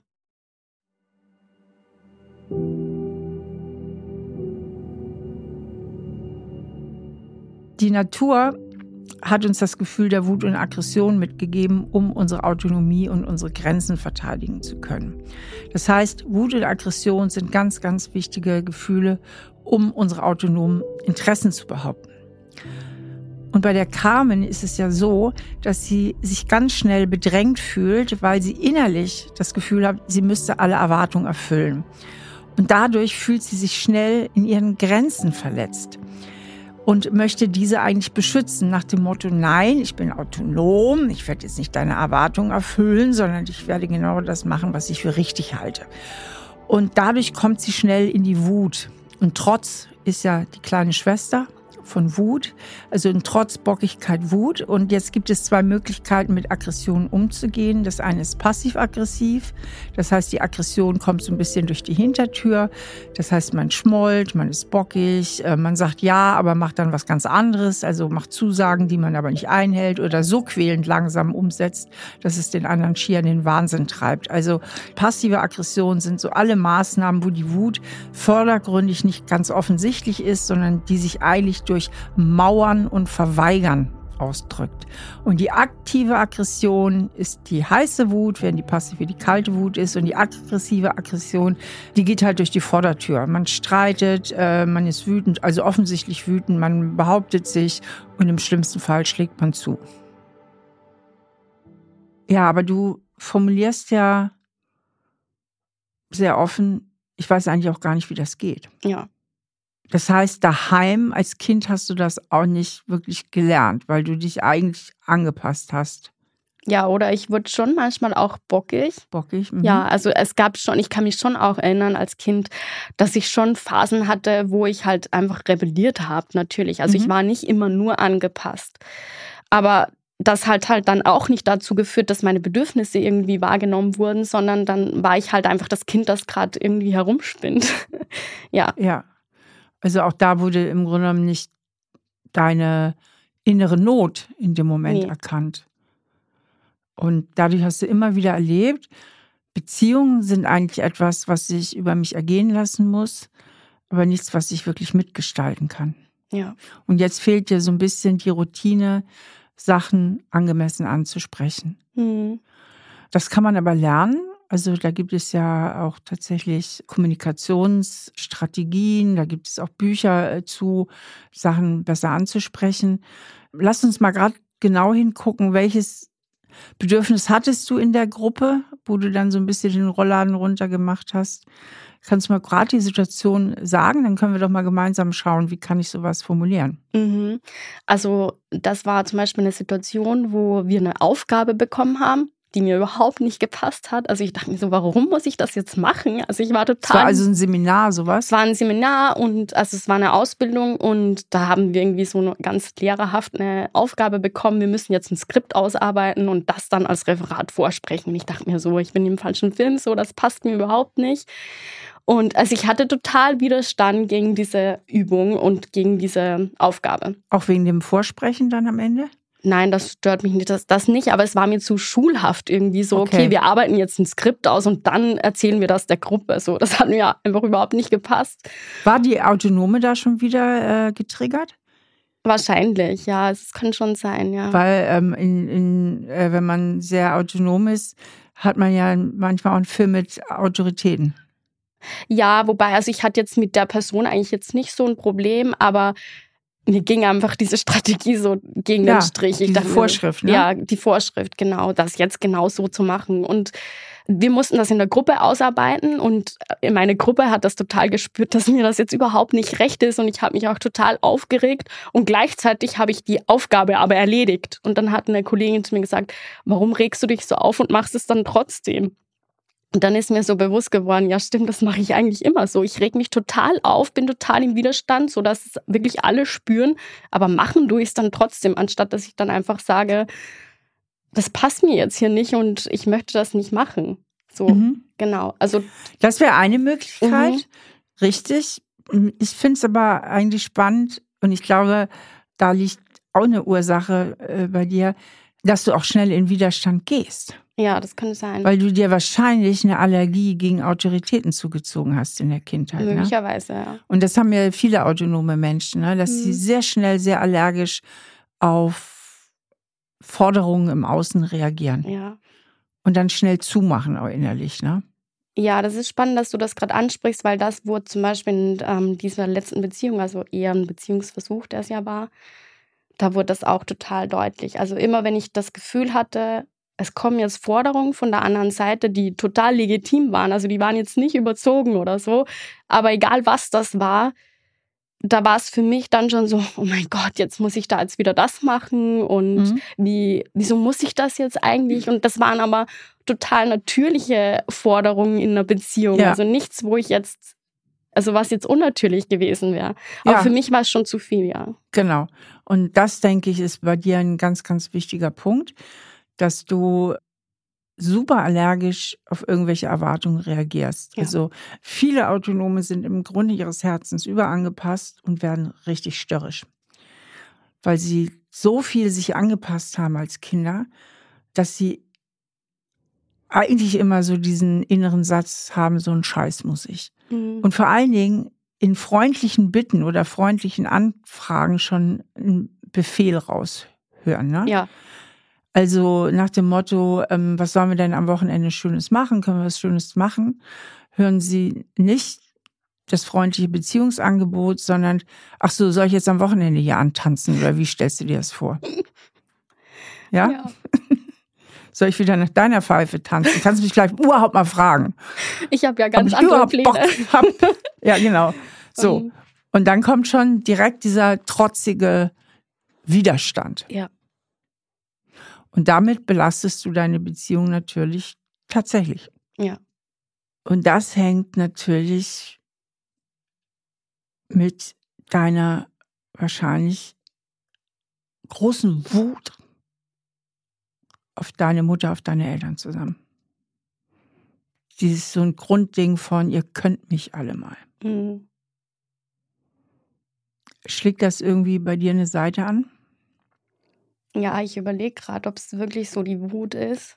Die Natur hat uns das Gefühl der Wut und Aggression mitgegeben, um unsere Autonomie und unsere Grenzen verteidigen zu können. Das heißt, Wut und Aggression sind ganz, ganz wichtige Gefühle, um unsere autonomen Interessen zu behaupten. Und bei der Carmen ist es ja so, dass sie sich ganz schnell bedrängt fühlt, weil sie innerlich das Gefühl hat, sie müsste alle Erwartungen erfüllen. Und dadurch fühlt sie sich schnell in ihren Grenzen verletzt. Und möchte diese eigentlich beschützen nach dem Motto, nein, ich bin autonom, ich werde jetzt nicht deine Erwartungen erfüllen, sondern ich werde genau das machen, was ich für richtig halte. Und dadurch kommt sie schnell in die Wut. Und Trotz ist ja die kleine Schwester von Wut, also in Trotz, Bockigkeit, Wut. Und jetzt gibt es zwei Möglichkeiten, mit Aggression umzugehen. Das eine ist passiv-aggressiv. Das heißt, die Aggression kommt so ein bisschen durch die Hintertür. Das heißt, man schmollt, man ist bockig, man sagt ja, aber macht dann was ganz anderes. Also macht Zusagen, die man aber nicht einhält oder so quälend langsam umsetzt, dass es den anderen schier in den Wahnsinn treibt. Also passive Aggression sind so alle Maßnahmen, wo die Wut vordergründig nicht ganz offensichtlich ist, sondern die sich eigentlich durch Mauern und Verweigern ausdrückt. Und die aktive Aggression ist die heiße Wut, während die passive die kalte Wut ist. Und die aggressive Aggression, die geht halt durch die Vordertür. Man streitet, man ist wütend, also offensichtlich wütend, man behauptet sich und im schlimmsten Fall schlägt man zu. Ja, aber du formulierst ja sehr offen, ich weiß eigentlich auch gar nicht, wie das geht. Ja. Das heißt, daheim als Kind hast du das auch nicht wirklich gelernt, weil du dich eigentlich angepasst hast. Ja, oder ich wurde schon manchmal auch bockig. Bockig? Ja, also es gab schon, ich kann mich schon auch erinnern als Kind, dass ich schon Phasen hatte, wo ich halt einfach rebelliert habe, natürlich. Also ich war nicht immer nur angepasst. Aber das hat halt dann auch nicht dazu geführt, dass meine Bedürfnisse irgendwie wahrgenommen wurden, sondern dann war ich halt einfach das Kind, das gerade irgendwie herumspinnt. Ja. Ja. Also auch da wurde im Grunde genommen nicht deine innere Not in dem Moment erkannt. Und dadurch hast du immer wieder erlebt, Beziehungen sind eigentlich etwas, was ich über mich ergehen lassen muss, aber nichts, was ich wirklich mitgestalten kann. Ja. Und jetzt fehlt dir so ein bisschen die Routine, Sachen angemessen anzusprechen. Das kann man aber lernen. Also da gibt es ja auch tatsächlich Kommunikationsstrategien, da gibt es auch Bücher zu, Sachen besser anzusprechen. Lass uns mal gerade genau hingucken, welches Bedürfnis hattest du in der Gruppe, wo du dann so ein bisschen den Rollladen runtergemacht hast? Kannst du mal gerade die Situation sagen? Dann können wir doch mal gemeinsam schauen, wie kann ich sowas formulieren. Mhm. Also das war zum Beispiel eine Situation, wo wir eine Aufgabe bekommen haben, die mir überhaupt nicht gepasst hat. Also ich dachte mir so, warum muss ich das jetzt machen? Also ich war Es war total... also ein Seminar, sowas? Es war ein Seminar und also es war eine Ausbildung und da haben wir irgendwie so eine ganz lehrerhaft eine Aufgabe bekommen. Wir müssen jetzt ein Skript ausarbeiten und das dann als Referat vorsprechen. Und ich dachte mir so, ich bin im falschen Film, so, das passt mir überhaupt nicht. Und also ich hatte total Widerstand gegen diese Übung und gegen diese Aufgabe. Auch wegen dem Vorsprechen dann am Ende? Nein, das stört mich nicht, das nicht, aber es war mir zu schulhaft irgendwie so, okay, wir arbeiten jetzt ein Skript aus und dann erzählen wir das der Gruppe. So, das hat mir einfach überhaupt nicht gepasst. War die Autonome da schon wieder getriggert? Wahrscheinlich, ja, es kann schon sein, ja. Weil wenn man sehr autonom ist, hat man ja manchmal auch einen Film mit Autoritäten. Ja, wobei, also ich hatte jetzt mit der Person eigentlich jetzt nicht so ein Problem, aber mir ging einfach diese Strategie so gegen den Strich. Ich dachte, Vorschrift, ne? Ja, die Vorschrift, genau, das jetzt genau so zu machen. Und wir mussten das in der Gruppe ausarbeiten und meine Gruppe hat das total gespürt, dass mir das jetzt überhaupt nicht recht ist und ich habe mich auch total aufgeregt und gleichzeitig habe ich die Aufgabe aber erledigt. Und dann hat eine Kollegin zu mir gesagt, warum regst du dich so auf und machst es dann trotzdem? Und dann ist mir so bewusst geworden, ja stimmt, das mache ich eigentlich immer so. Ich reg mich total auf, bin total im Widerstand, sodass es wirklich alle spüren. Aber machen tue ich es dann trotzdem, anstatt dass ich dann einfach sage, das passt mir jetzt hier nicht und ich möchte das nicht machen. So, genau. Also das wäre eine Möglichkeit, richtig. Ich finde es aber eigentlich spannend und ich glaube, da liegt auch eine Ursache bei dir, dass du auch schnell in Widerstand gehst. Ja, das könnte sein. Weil du dir wahrscheinlich eine Allergie gegen Autoritäten zugezogen hast in der Kindheit. Möglicherweise, ja. Und das haben ja viele autonome Menschen, ne? Dass sie sehr schnell, sehr allergisch auf Forderungen im Außen reagieren. Ja. Und dann schnell zumachen auch innerlich, ne? Ja, das ist spannend, dass du das gerade ansprichst, weil das wurde zum Beispiel in dieser letzten Beziehung, also eher ein Beziehungsversuch, der es ja war, da wurde das auch total deutlich. Also immer, wenn ich das Gefühl hatte, es kommen jetzt Forderungen von der anderen Seite, die total legitim waren. Also die waren jetzt nicht überzogen oder so. Aber egal, was das war, da war es für mich dann schon so, oh mein Gott, jetzt muss ich da jetzt wieder das machen. Und wieso muss ich das jetzt eigentlich? Und das waren aber total natürliche Forderungen in einer Beziehung. Ja. Also nichts, wo ich jetzt, also was jetzt unnatürlich gewesen wäre. Aber für mich war es schon zu viel, ja. Genau. Und das, denke ich, ist bei dir ein ganz, ganz wichtiger Punkt, dass du super allergisch auf irgendwelche Erwartungen reagierst. Ja. Also viele Autonome sind im Grunde ihres Herzens überangepasst und werden richtig störrisch. Weil sie so viel sich angepasst haben als Kinder, dass sie eigentlich immer so diesen inneren Satz haben, so einen Scheiß muss ich. Und vor allen Dingen in freundlichen Bitten oder freundlichen Anfragen schon einen Befehl raushören. Ne? Ja. Also nach dem Motto, was sollen wir denn am Wochenende Schönes machen? Können wir was Schönes machen? Hören Sie nicht das freundliche Beziehungsangebot, sondern, ach so, soll ich jetzt am Wochenende hier antanzen oder wie stellst du dir das vor? Ja? Soll ich wieder nach deiner Pfeife tanzen? Kannst du mich vielleicht überhaupt mal fragen? Ich habe ja ganz andere Pläne. Ja, genau. So. Und dann kommt schon direkt dieser trotzige Widerstand. Ja. Und damit belastest du deine Beziehung natürlich tatsächlich. Ja. Und das hängt natürlich mit deiner wahrscheinlich großen Wut auf deine Mutter, auf deine Eltern zusammen. Dieses so ein Grundding von, ihr könnt mich alle mal. Schlägt das irgendwie bei dir eine Seite an? Ja, ich überlege gerade, ob es wirklich so die Wut ist.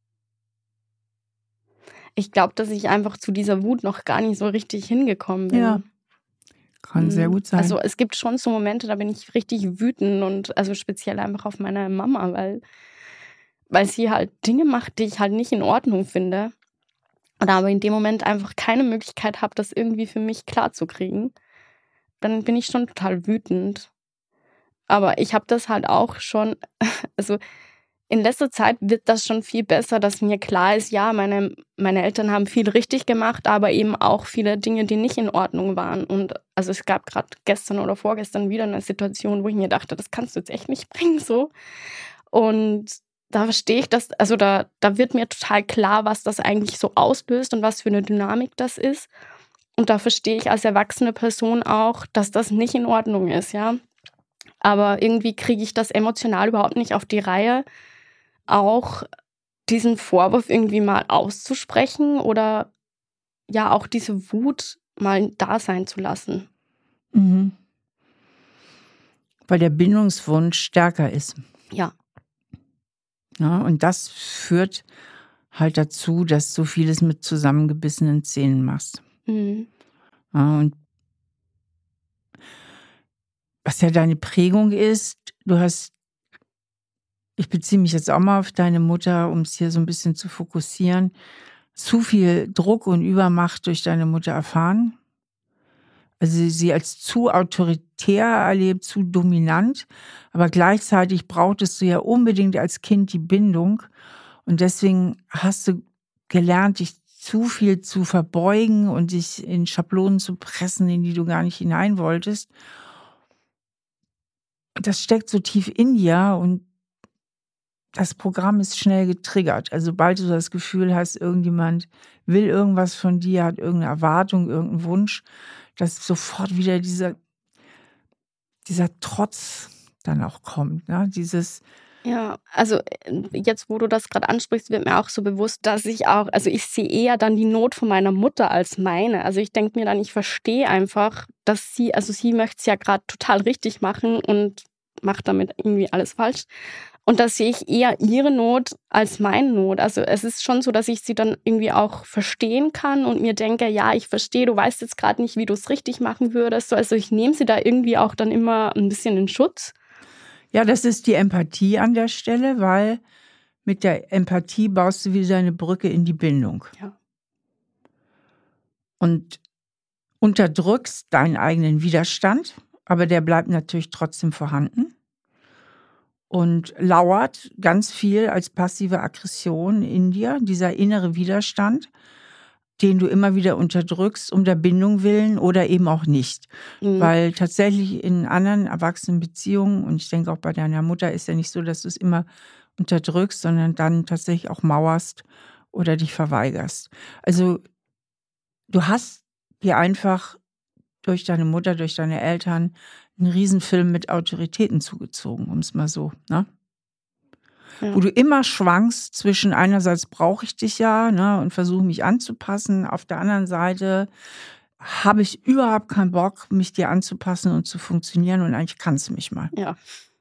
Ich glaube, dass ich einfach zu dieser Wut noch gar nicht so richtig hingekommen bin. Ja, kann sehr gut sein. Also es gibt schon so Momente, da bin ich richtig wütend und also speziell einfach auf meine Mama, weil sie halt Dinge macht, die ich halt nicht in Ordnung finde. Oder aber in dem Moment einfach keine Möglichkeit habe, das irgendwie für mich klarzukriegen. Dann bin ich schon total wütend. Aber ich habe das halt auch schon, also in letzter Zeit wird das schon viel besser, dass mir klar ist, ja, meine Eltern haben viel richtig gemacht, aber eben auch viele Dinge, die nicht in Ordnung waren. Und also es gab gerade gestern oder vorgestern wieder eine Situation, wo ich mir dachte, das kannst du jetzt echt nicht bringen, so. Und da verstehe ich das, also da wird mir total klar, was das eigentlich so auslöst und was für eine Dynamik das ist. Und da verstehe ich als erwachsene Person auch, dass das nicht in Ordnung ist, ja. Aber irgendwie kriege ich das emotional überhaupt nicht auf die Reihe, auch diesen Vorwurf irgendwie mal auszusprechen oder ja auch diese Wut mal da sein zu lassen. Mhm. Weil der Bindungswunsch stärker ist. Ja. Ja, und das führt halt dazu, dass du vieles mit zusammengebissenen Zähnen machst. Mhm. Ja, und was ja deine Prägung ist, ich beziehe mich jetzt auch mal auf deine Mutter, um es hier so ein bisschen zu fokussieren, zu viel Druck und Übermacht durch deine Mutter erfahren. Also sie als zu autoritär erlebt, zu dominant, aber gleichzeitig brauchtest du ja unbedingt als Kind die Bindung und deswegen hast du gelernt, dich zu viel zu verbeugen und dich in Schablonen zu pressen, in die du gar nicht hinein wolltest. Das steckt so tief in dir und das Programm ist schnell getriggert. Also sobald du das Gefühl hast, irgendjemand will irgendwas von dir, hat irgendeine Erwartung, irgendeinen Wunsch, dass sofort wieder dieser Trotz dann auch kommt. Ne? Ja, also jetzt, wo du das gerade ansprichst, wird mir auch so bewusst, dass ich sehe eher dann die Not von meiner Mutter als meine. Also ich denke mir dann, ich verstehe einfach, dass sie möchte es ja gerade total richtig machen und macht damit irgendwie alles falsch. Und da sehe ich eher ihre Not als meine Not. Also es ist schon so, dass ich sie dann irgendwie auch verstehen kann und mir denke, ja, ich verstehe, du weißt jetzt gerade nicht, wie du es richtig machen würdest. So, also ich nehme sie da irgendwie auch dann immer ein bisschen in Schutz. Ja, das ist die Empathie an der Stelle, weil mit der Empathie baust du wieder eine Brücke in die Bindung. Ja. Und unterdrückst deinen eigenen Widerstand, aber der bleibt natürlich trotzdem vorhanden. Und lauert ganz viel als passive Aggression in dir, dieser innere Widerstand, den du immer wieder unterdrückst, um der Bindung willen oder eben auch nicht. Mhm. Weil tatsächlich in anderen erwachsenen Beziehungen, und ich denke auch bei deiner Mutter, ist ja nicht so, dass du es immer unterdrückst, sondern dann tatsächlich auch mauerst oder dich verweigerst. Also du hast dir einfach durch deine Mutter, durch deine Eltern einen Riesenfilm mit Autoritäten zugezogen, um es mal so, ne? Ja. Wo du immer schwankst zwischen einerseits brauche ich dich ja, ne, und versuche mich anzupassen, auf der anderen Seite habe ich überhaupt keinen Bock, mich dir anzupassen und zu funktionieren und eigentlich kannst du mich mal. Ja.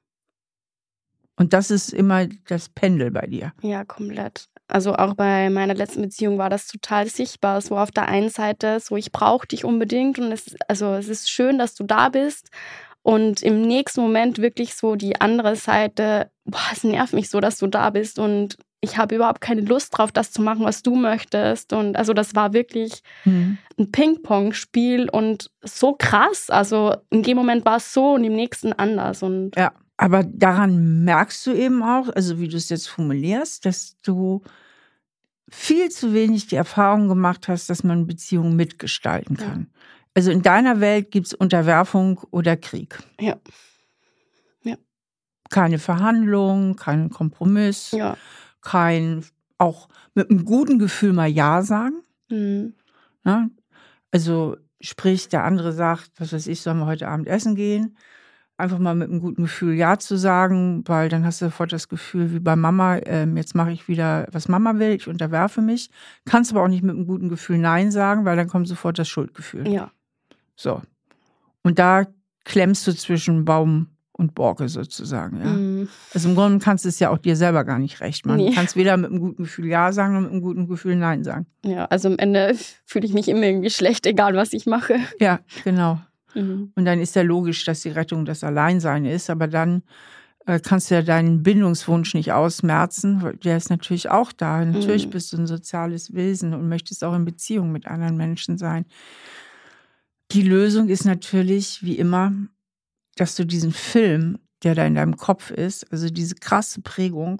Und das ist immer das Pendel bei dir. Ja, komplett. Also auch bei meiner letzten Beziehung war das total sichtbar. So auf der einen Seite, so ich brauche dich unbedingt und es ist schön, dass du da bist. Und im nächsten Moment wirklich so die andere Seite, boah, es nervt mich so, dass du da bist und ich habe überhaupt keine Lust drauf, das zu machen, was du möchtest. Und also das war wirklich ein Ping-Pong-Spiel und so krass. Also in dem Moment war es so und im nächsten anders. Und ja, aber daran merkst du eben auch, also wie du es jetzt formulierst, dass du viel zu wenig die Erfahrung gemacht hast, dass man Beziehungen mitgestalten kann. Ja. Also in deiner Welt gibt es Unterwerfung oder Krieg. Ja. Ja. Keine Verhandlung, kein Kompromiss, ja. Kein, auch mit einem guten Gefühl mal Ja sagen. Mhm. Ja? Also sprich, der andere sagt, was weiß ich, sollen wir heute Abend essen gehen? Einfach mal mit einem guten Gefühl Ja zu sagen, weil dann hast du sofort das Gefühl, wie bei Mama, jetzt mache ich wieder, was Mama will, ich unterwerfe mich. Kannst aber auch nicht mit einem guten Gefühl Nein sagen, weil dann kommt sofort das Schuldgefühl. Ja. So. Und da klemmst du zwischen Baum und Borke sozusagen. Ja? Mhm. Also im Grunde kannst du es ja auch dir selber gar nicht recht machen. Nee. Du kannst weder mit einem guten Gefühl Ja sagen, noch mit einem guten Gefühl Nein sagen. Ja, also am Ende fühle ich mich immer irgendwie schlecht, egal was ich mache. Ja, genau. Mhm. Und dann ist ja logisch, dass die Rettung das Alleinsein ist, aber dann kannst du ja deinen Bindungswunsch nicht ausmerzen, weil der ist natürlich auch da. Natürlich bist du ein soziales Wesen und möchtest auch in Beziehung mit anderen Menschen sein. Die Lösung ist natürlich, wie immer, dass du diesen Film, der da in deinem Kopf ist, also diese krasse Prägung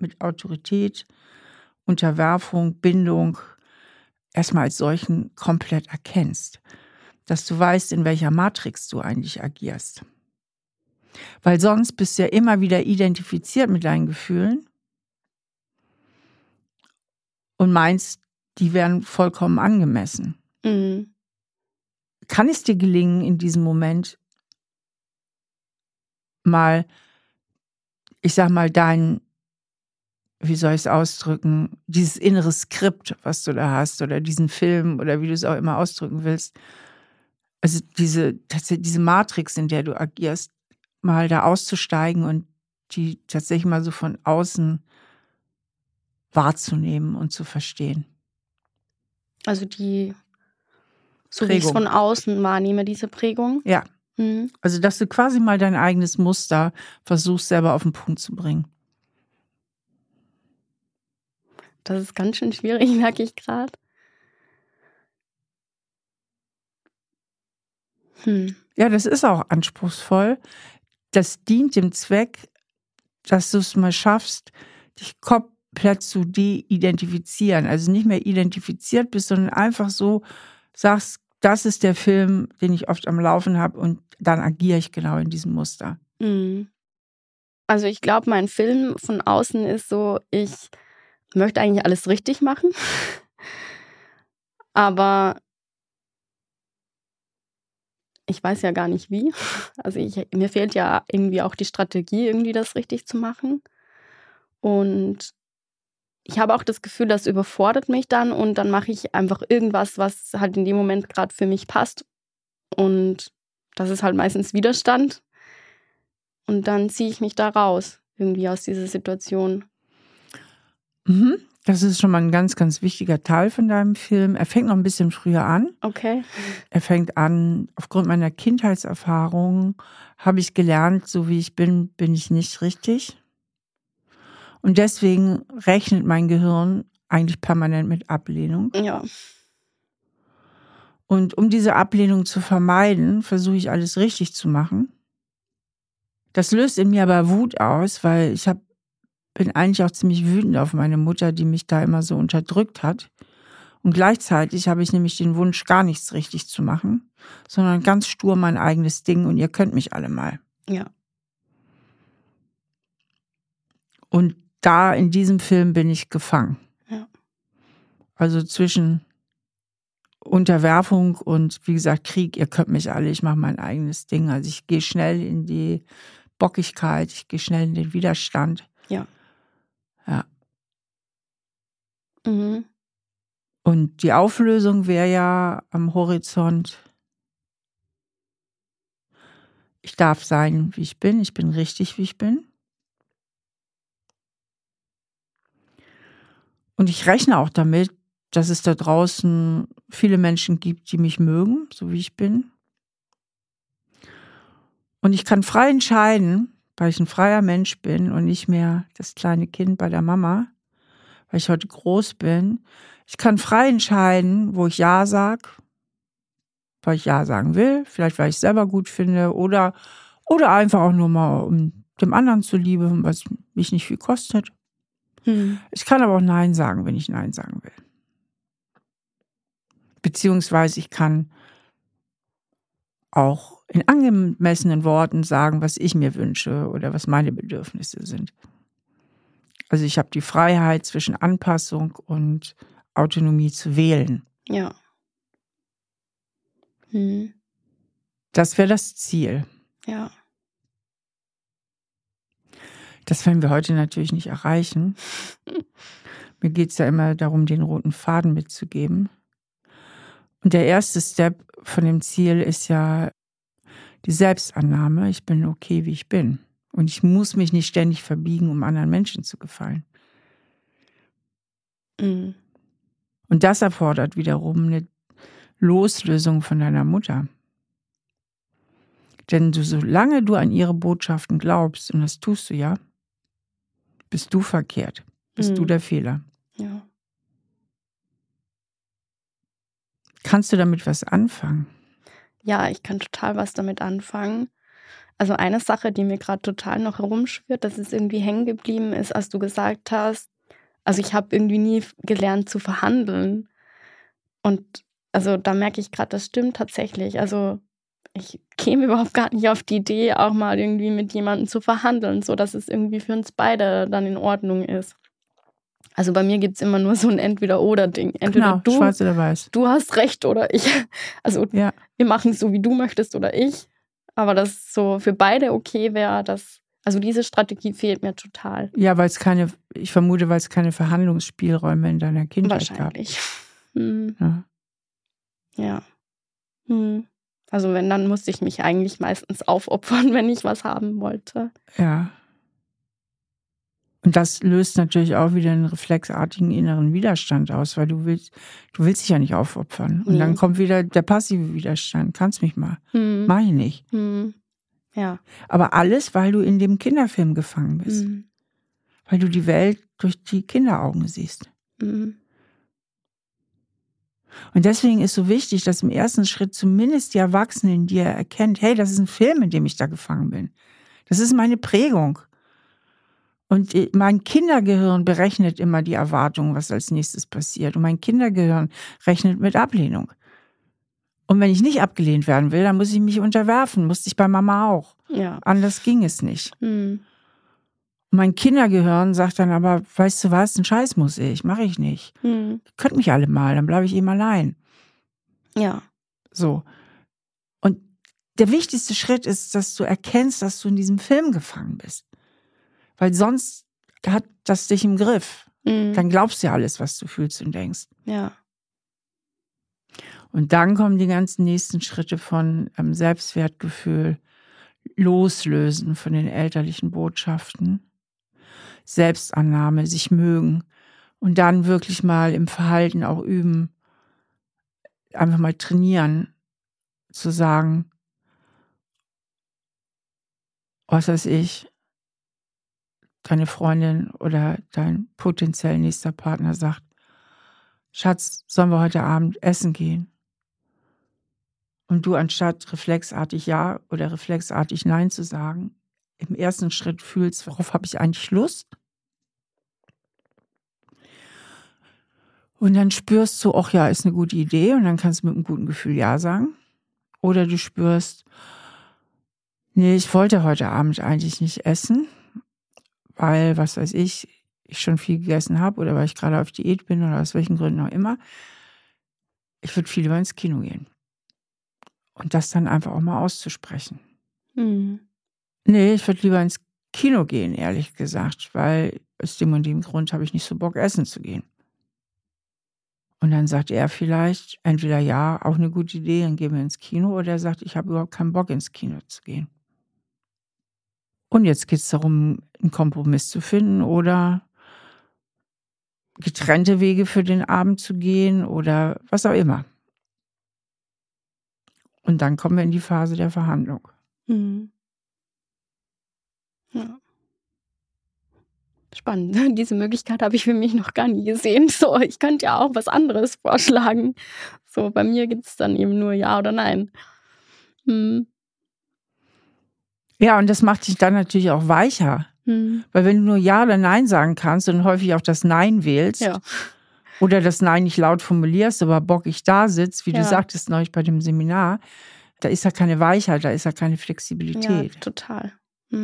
mit Autorität, Unterwerfung, Bindung erstmal als solchen komplett erkennst. Dass du weißt, in welcher Matrix du eigentlich agierst. Weil sonst bist du ja immer wieder identifiziert mit deinen Gefühlen und meinst, die wären vollkommen angemessen. Mhm. Kann es dir gelingen, in diesem Moment mal, ich sag mal, wie soll ich es ausdrücken, dieses innere Skript, was du da hast, oder diesen Film oder wie du es auch immer ausdrücken willst, also diese Matrix, in der du agierst, mal da auszusteigen und die tatsächlich mal so von außen wahrzunehmen und zu verstehen. Also so wie ich es Prägung. von außen wahrnehme, diese Prägung. Ja. Mhm. Also, dass du quasi mal dein eigenes Muster versuchst, selber auf den Punkt zu bringen. Das ist ganz schön schwierig, merke ich gerade. Ja, das ist auch anspruchsvoll. Das dient dem Zweck, dass du es mal schaffst, dich komplett zu de-identifizieren. Also nicht mehr identifiziert bist, sondern einfach so sagst, das ist der Film, den ich oft am Laufen habe und dann agiere ich genau in diesem Muster. Mhm. Also ich glaube, mein Film von außen ist so, ich möchte eigentlich alles richtig machen, aber ich weiß ja gar nicht wie. Also mir fehlt ja irgendwie auch die Strategie, irgendwie das richtig zu machen. Und ich habe auch das Gefühl, das überfordert mich dann und dann mache ich einfach irgendwas, was halt in dem Moment gerade für mich passt. Und das ist halt meistens Widerstand. Und dann ziehe ich mich da raus, irgendwie aus dieser Situation. Mhm. Das ist schon mal ein ganz, ganz wichtiger Teil von deinem Film. Er fängt noch ein bisschen früher an. Okay. Er fängt an, aufgrund meiner Kindheitserfahrung habe ich gelernt, so wie ich bin ich nicht richtig. Und deswegen rechnet mein Gehirn eigentlich permanent mit Ablehnung. Ja. Und um diese Ablehnung zu vermeiden, versuche ich alles richtig zu machen. Das löst in mir aber Wut aus, weil bin eigentlich auch ziemlich wütend auf meine Mutter, die mich da immer so unterdrückt hat. Und gleichzeitig habe ich nämlich den Wunsch, gar nichts richtig zu machen, sondern ganz stur mein eigenes Ding und ihr könnt mich alle mal. Ja. Und da in diesem Film bin ich gefangen. Ja. Also zwischen Unterwerfung und, wie gesagt, Krieg, ihr könnt mich alle, ich mache mein eigenes Ding. Also ich gehe schnell in die Bockigkeit, ich gehe schnell in den Widerstand. Ja. Ja. Mhm. Und die Auflösung wäre ja am Horizont, ich darf sein, wie ich bin richtig, wie ich bin. Und ich rechne auch damit, dass es da draußen viele Menschen gibt, die mich mögen, so wie ich bin. Und ich kann frei entscheiden, weil ich ein freier Mensch bin und nicht mehr das kleine Kind bei der Mama, weil ich heute groß bin. Ich kann frei entscheiden, wo ich Ja sage, weil ich Ja sagen will, vielleicht weil ich es selber gut finde oder einfach auch nur mal, um dem anderen zuliebe, was mich nicht viel kostet. Ich kann aber auch Nein sagen, wenn ich Nein sagen will. Beziehungsweise ich kann auch in angemessenen Worten sagen, was ich mir wünsche oder was meine Bedürfnisse sind. Also ich habe die Freiheit zwischen Anpassung und Autonomie zu wählen. Ja. Das wäre das Ziel. Ja. Das werden wir heute natürlich nicht erreichen. Mir geht es ja immer darum, den roten Faden mitzugeben. Und der erste Step von dem Ziel ist ja die Selbstannahme. Ich bin okay, wie ich bin. Und ich muss mich nicht ständig verbiegen, um anderen Menschen zu gefallen. Und das erfordert wiederum eine Loslösung von deiner Mutter. Denn solange du an ihre Botschaften glaubst, und das tust du ja, bist du verkehrt. Bist du der Fehler. Ja. Kannst du damit was anfangen? Ja, ich kann total was damit anfangen. Also eine Sache, die mir gerade total noch herumschwirrt, dass es irgendwie hängen geblieben ist, als du gesagt hast, also ich habe irgendwie nie gelernt zu verhandeln. Und also da merke ich gerade, das stimmt tatsächlich. Also ich käme überhaupt gar nicht auf die Idee, auch mal irgendwie mit jemandem zu verhandeln, sodass es irgendwie für uns beide dann in Ordnung ist. Also bei mir gibt es immer nur so ein Entweder-oder-Ding. Entweder Genau, schwarz oder weiß. du hast recht oder ich. Also Ja. wir machen es so, wie du möchtest oder ich. Aber dass es so für beide okay wäre, also diese Strategie fehlt mir total. Ja, ich vermute, weil es keine Verhandlungsspielräume in deiner Kindheit gab. Wahrscheinlich. Hm. Ja. Ja. Hm. Also wenn, dann musste ich mich eigentlich meistens aufopfern, wenn ich was haben wollte. Ja. Und das löst natürlich auch wieder einen reflexartigen inneren Widerstand aus, weil du willst dich ja nicht aufopfern. Und dann kommt wieder der passive Widerstand. Kannst mich mal. Mach ich nicht. Ja. Aber alles, weil du in dem Kinderfilm gefangen bist. Weil du die Welt durch die Kinderaugen siehst. Und deswegen ist so wichtig, dass im ersten Schritt zumindest die Erwachsene in dir erkennt, hey, das ist ein Film, in dem ich da gefangen bin. Das ist meine Prägung. Und mein Kindergehirn berechnet immer die Erwartungen, was als nächstes passiert. Und mein Kindergehirn rechnet mit Ablehnung. Und wenn ich nicht abgelehnt werden will, dann muss ich mich unterwerfen. Musste ich bei Mama auch. Ja. Anders ging es nicht. Und mein Kindergehirn sagt dann aber, weißt du was, einen Scheiß muss ich, mache ich nicht. Könnt mich alle mal, dann bleibe ich eben allein. Ja. So. Und der wichtigste Schritt ist, dass du erkennst, dass du in diesem Film gefangen bist. Weil sonst hat das dich im Griff. Dann glaubst du ja alles, was du fühlst und denkst. Ja. Und dann kommen die ganzen nächsten Schritte von Selbstwertgefühl, Loslösen von den elterlichen Botschaften, Selbstannahme, sich mögen und dann wirklich mal im Verhalten auch üben, einfach mal trainieren, zu sagen, was weiß ich, deine Freundin oder dein potenziell nächster Partner sagt, Schatz, sollen wir heute Abend essen gehen? Und du anstatt reflexartig Ja oder reflexartig Nein zu sagen, im ersten Schritt fühlst, worauf habe ich eigentlich Lust? Und dann spürst du, ach ja, ist eine gute Idee und dann kannst du mit einem guten Gefühl Ja sagen. Oder du spürst, nee, ich wollte heute Abend eigentlich nicht essen, weil, was weiß ich schon viel gegessen habe oder weil ich gerade auf Diät bin oder aus welchen Gründen auch immer. Ich würde viel lieber ins Kino gehen. Und das dann einfach auch mal auszusprechen. Nee, ich würde lieber ins Kino gehen, ehrlich gesagt, weil aus dem und dem Grund habe ich nicht so Bock, essen zu gehen. Und dann sagt er vielleicht, entweder ja, auch eine gute Idee, dann gehen wir ins Kino, oder er sagt, ich habe überhaupt keinen Bock, ins Kino zu gehen. Und jetzt geht es darum, einen Kompromiss zu finden oder getrennte Wege für den Abend zu gehen oder was auch immer. Und dann kommen wir in die Phase der Verhandlung. Ja. Spannend. Diese Möglichkeit habe ich für mich noch gar nie gesehen. So, ich könnte ja auch was anderes vorschlagen. So, bei mir gibt es dann eben nur Ja oder Nein. Ja, und das macht dich dann natürlich auch weicher. Weil wenn du nur Ja oder Nein sagen kannst und häufig auch das Nein wählst oder das Nein nicht laut formulierst, aber bockig da sitzt, wie du sagtest neulich bei dem Seminar, da ist ja keine Weichheit, da ist ja keine Flexibilität. Ja, total.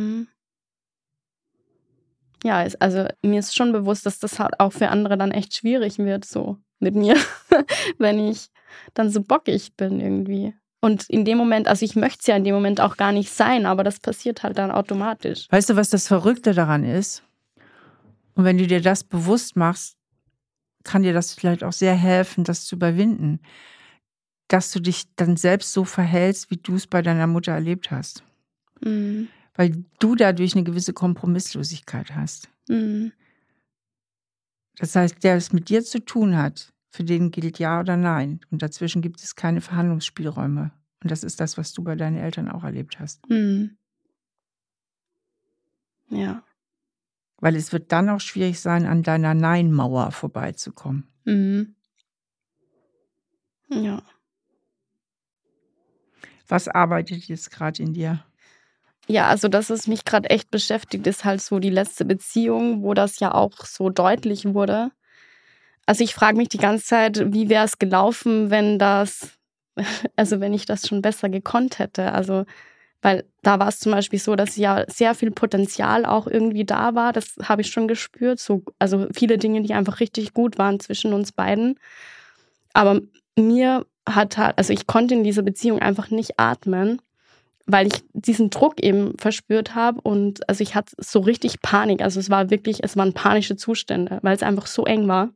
Ja, also mir ist schon bewusst, dass das halt auch für andere dann echt schwierig wird, so mit mir, wenn ich dann so bockig bin irgendwie. Und in dem Moment, also ich möchte es ja in dem Moment auch gar nicht sein, aber das passiert halt dann automatisch. Weißt du, was das Verrückte daran ist? Und wenn du dir das bewusst machst, kann dir das vielleicht auch sehr helfen, das zu überwinden. Dass du dich dann selbst so verhältst, wie du es bei deiner Mutter erlebt hast. Weil du dadurch eine gewisse Kompromisslosigkeit hast. Das heißt, der es mit dir zu tun hat, für den gilt Ja oder Nein. Und dazwischen gibt es keine Verhandlungsspielräume. Und das ist das, was du bei deinen Eltern auch erlebt hast. Ja. Weil es wird dann auch schwierig sein, an deiner Nein-Mauer vorbeizukommen. Ja. Was arbeitet jetzt gerade in dir? Ja, also das, was mich gerade echt beschäftigt, ist halt so die letzte Beziehung, wo das ja auch so deutlich wurde. Also ich frage mich die ganze Zeit, wie wäre es gelaufen, wenn ich das schon besser gekonnt hätte. Also, weil da war es zum Beispiel so, dass ja sehr viel Potenzial auch irgendwie da war. Das habe ich schon gespürt. Also viele Dinge, die einfach richtig gut waren zwischen uns beiden. Aber ich konnte in dieser Beziehung einfach nicht atmen, weil ich diesen Druck eben verspürt habe und also ich hatte so richtig Panik. Also es waren panische Zustände, weil es einfach so eng war.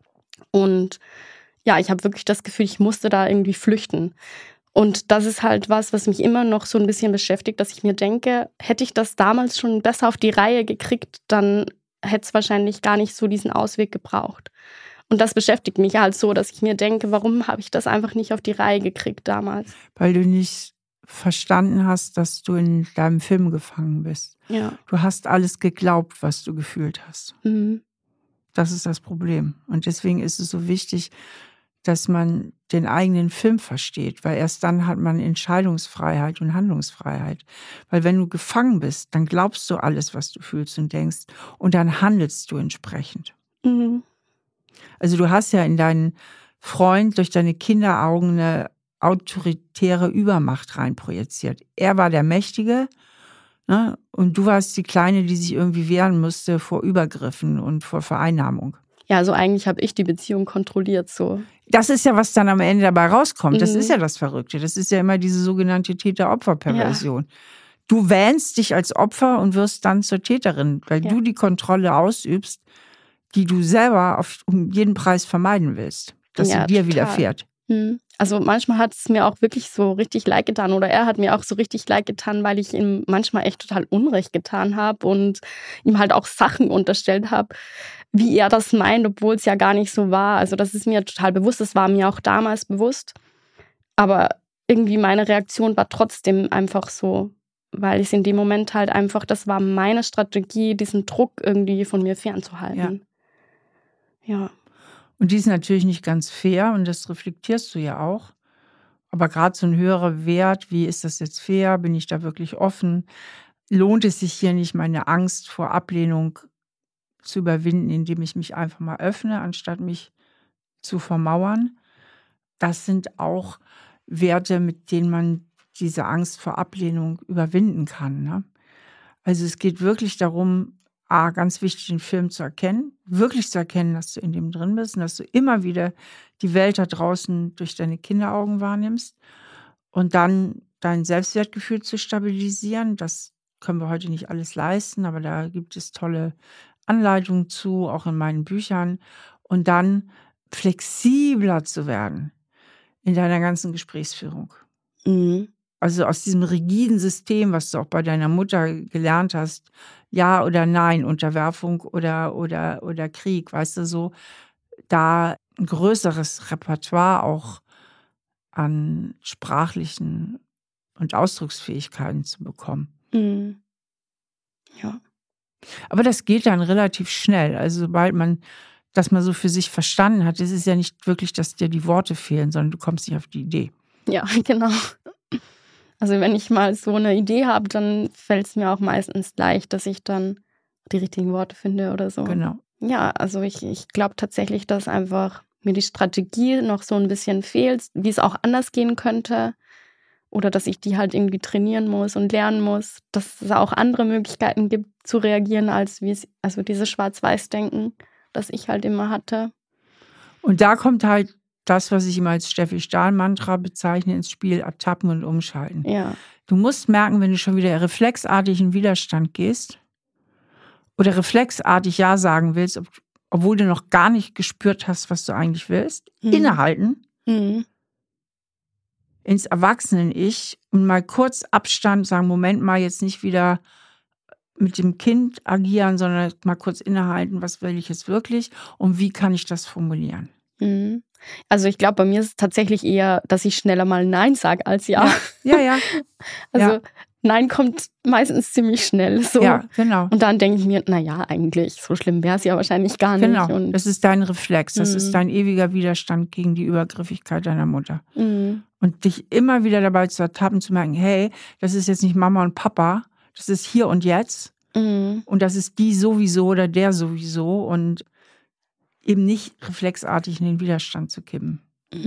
Und ja, ich habe wirklich das Gefühl, ich musste da irgendwie flüchten. Und das ist halt was mich immer noch so ein bisschen beschäftigt, dass ich mir denke, hätte ich das damals schon besser auf die Reihe gekriegt, dann hätte es wahrscheinlich gar nicht so diesen Ausweg gebraucht. Und das beschäftigt mich halt so, dass ich mir denke, warum habe ich das einfach nicht auf die Reihe gekriegt damals? Weil du nicht verstanden hast, dass du in deinem Film gefangen bist. Ja. Du hast alles geglaubt, was du gefühlt hast. Mhm. Das ist das Problem. Und deswegen ist es so wichtig, dass man den eigenen Film versteht, weil erst dann hat man Entscheidungsfreiheit und Handlungsfreiheit. Weil wenn du gefangen bist, dann glaubst du alles, was du fühlst und denkst, und dann handelst du entsprechend. Mhm. Also du hast ja in deinen Freund durch deine Kinderaugen eine autoritäre Übermacht reinprojiziert. Er war der Mächtige, ne? Und du warst die Kleine, die sich irgendwie wehren musste vor Übergriffen und vor Vereinnahmung. Ja, also eigentlich habe ich die Beziehung kontrolliert so. Das ist ja, was dann am Ende dabei rauskommt. Das ist ja das Verrückte. Das ist ja immer diese sogenannte Täter-Opfer-Perversion. Ja. Du wähnst dich als Opfer und wirst dann zur Täterin, weil du die Kontrolle ausübst, die du selber um jeden Preis vermeiden willst, dass sie dir widerfährt. Also manchmal hat es mir auch wirklich so richtig leid getan oder er hat mir auch so richtig leid getan, weil ich ihm manchmal echt total Unrecht getan habe und ihm halt auch Sachen unterstellt habe, wie er das meint, obwohl es ja gar nicht so war. Also das ist mir total bewusst, das war mir auch damals bewusst. Aber irgendwie meine Reaktion war trotzdem einfach so, weil ich in dem Moment halt einfach, das war meine Strategie, diesen Druck irgendwie von mir fernzuhalten. Ja. Und die ist natürlich nicht ganz fair und das reflektierst du ja auch. Aber gerade so ein höherer Wert, wie ist das jetzt fair? Bin ich da wirklich offen? Lohnt es sich hier nicht, meine Angst vor Ablehnung zu überwinden, indem ich mich einfach mal öffne, anstatt mich zu vermauern? Das sind auch Werte, mit denen man diese Angst vor Ablehnung überwinden kann, ne? Also es geht wirklich darum, ganz wichtig, den Film zu erkennen, wirklich zu erkennen, dass du in dem drin bist und dass du immer wieder die Welt da draußen durch deine Kinderaugen wahrnimmst und dann dein Selbstwertgefühl zu stabilisieren. Das können wir heute nicht alles leisten, aber da gibt es tolle Anleitungen zu, auch in meinen Büchern. Und dann flexibler zu werden in deiner ganzen Gesprächsführung. Mhm. Also aus diesem rigiden System, was du auch bei deiner Mutter gelernt hast, ja oder nein, Unterwerfung oder Krieg, weißt du, so, da ein größeres Repertoire auch an sprachlichen und Ausdrucksfähigkeiten zu bekommen. Mhm. Ja. Aber das geht dann relativ schnell. Also sobald man das mal so für sich verstanden hat, ist es ja nicht wirklich, dass dir die Worte fehlen, sondern du kommst nicht auf die Idee. Ja, genau. Also wenn ich mal so eine Idee habe, dann fällt es mir auch meistens leicht, dass ich dann die richtigen Worte finde oder so. Genau. Ja, also ich glaube tatsächlich, dass einfach mir die Strategie noch so ein bisschen fehlt, wie es auch anders gehen könnte. Oder dass ich die halt irgendwie trainieren muss und lernen muss, dass es auch andere Möglichkeiten gibt zu reagieren, als dieses Schwarz-Weiß-Denken, das ich halt immer hatte. Und da kommt halt das, was ich immer als Steffi Stahl-Mantra bezeichne, ins Spiel: Ertappen und umschalten. Ja. Du musst merken, wenn du schon wieder reflexartig in Widerstand gehst oder reflexartig Ja sagen willst, obwohl du noch gar nicht gespürt hast, was du eigentlich willst, innehalten, ins Erwachsenen-Ich und mal kurz Abstand sagen, Moment mal, jetzt nicht wieder mit dem Kind agieren, sondern mal kurz innehalten, was will ich jetzt wirklich und wie kann ich das formulieren? Also ich glaube, bei mir ist es tatsächlich eher, dass ich schneller mal Nein sage als Ja. Ja. Also Nein kommt meistens ziemlich schnell. So. Ja, genau. Und dann denke ich mir, naja, eigentlich, so schlimm wäre es ja wahrscheinlich gar nicht. Genau, Und das ist dein Reflex, das ist dein ewiger Widerstand gegen die Übergriffigkeit deiner Mutter. Und dich immer wieder dabei zu ertappen, zu merken, hey, das ist jetzt nicht Mama und Papa, Das ist hier und jetzt. Und das ist die sowieso oder der sowieso. Und eben nicht reflexartig in den Widerstand zu kippen.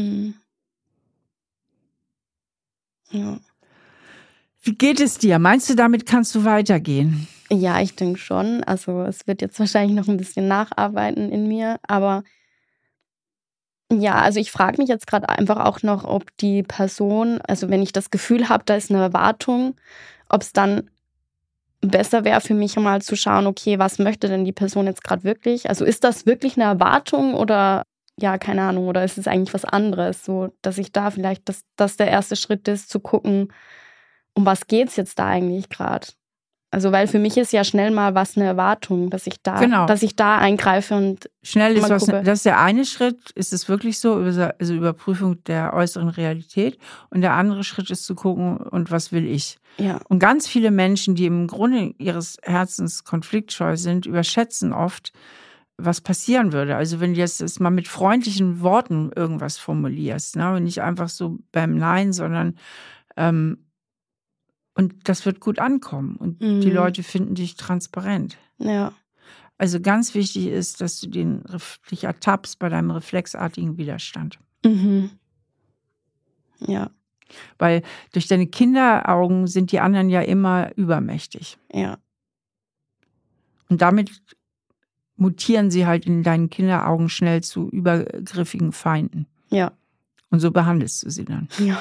Ja. Wie geht es dir? Meinst du, damit kannst du weitergehen? Ja, ich denke schon. Also es wird jetzt wahrscheinlich noch ein bisschen nacharbeiten in mir. Aber ja, also ich frage mich jetzt gerade einfach auch noch, ob die Person, also wenn ich das Gefühl habe, da ist eine Erwartung, ob es dann besser wäre für mich mal zu schauen, okay, was möchte denn die Person jetzt gerade wirklich? Also ist das wirklich eine Erwartung oder, ja, keine Ahnung, oder ist es eigentlich was anderes? So, dass ich da vielleicht, dass der erste Schritt ist, zu gucken, um was geht's jetzt da eigentlich gerade? Also, weil für mich ist ja schnell mal was eine Erwartung, dass ich da eingreife und schnell ist was. gucke. Das ist der eine Schritt, ist es wirklich so, also Überprüfung der äußeren Realität. Und der andere Schritt ist zu gucken, und was will ich? Ja. Und ganz viele Menschen, die im Grunde ihres Herzens konfliktscheu sind, überschätzen oft, was passieren würde. Also wenn du jetzt mal mit freundlichen Worten irgendwas formulierst, ne? Und nicht einfach so beim Nein, sondern und das wird gut ankommen. Und die Leute finden dich transparent. Ja. Also ganz wichtig ist, dass du dich ertappst bei deinem reflexartigen Widerstand. Ja. Weil durch deine Kinderaugen sind die anderen ja immer übermächtig. Ja. Und damit mutieren sie halt in deinen Kinderaugen schnell zu übergriffigen Feinden. Ja. Und so behandelst du sie dann. Ja.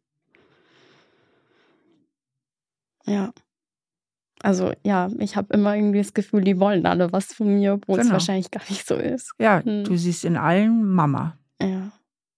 Ja. Also ja, ich habe immer irgendwie das Gefühl, die wollen alle was von mir, obwohl es wahrscheinlich gar nicht so ist. Ja, du siehst in allen Mama. Ja.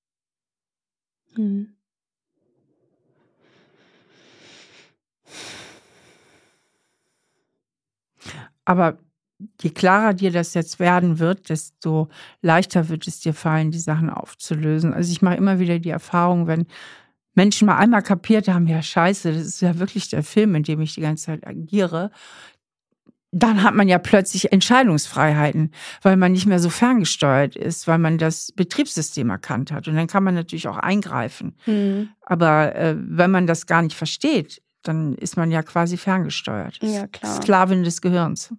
Aber je klarer dir das jetzt werden wird, desto leichter wird es dir fallen, die Sachen aufzulösen. Also ich mache immer wieder die Erfahrung, wenn Menschen mal einmal kapiert haben, ja scheiße, das ist ja wirklich der Film, in dem ich die ganze Zeit agiere, dann hat man ja plötzlich Entscheidungsfreiheiten, weil man nicht mehr so ferngesteuert ist, weil man das Betriebssystem erkannt hat. Und dann kann man natürlich auch eingreifen. Aber wenn man das gar nicht versteht, dann ist man ja quasi ferngesteuert. Ja, klar. Sklavin des Gehirns.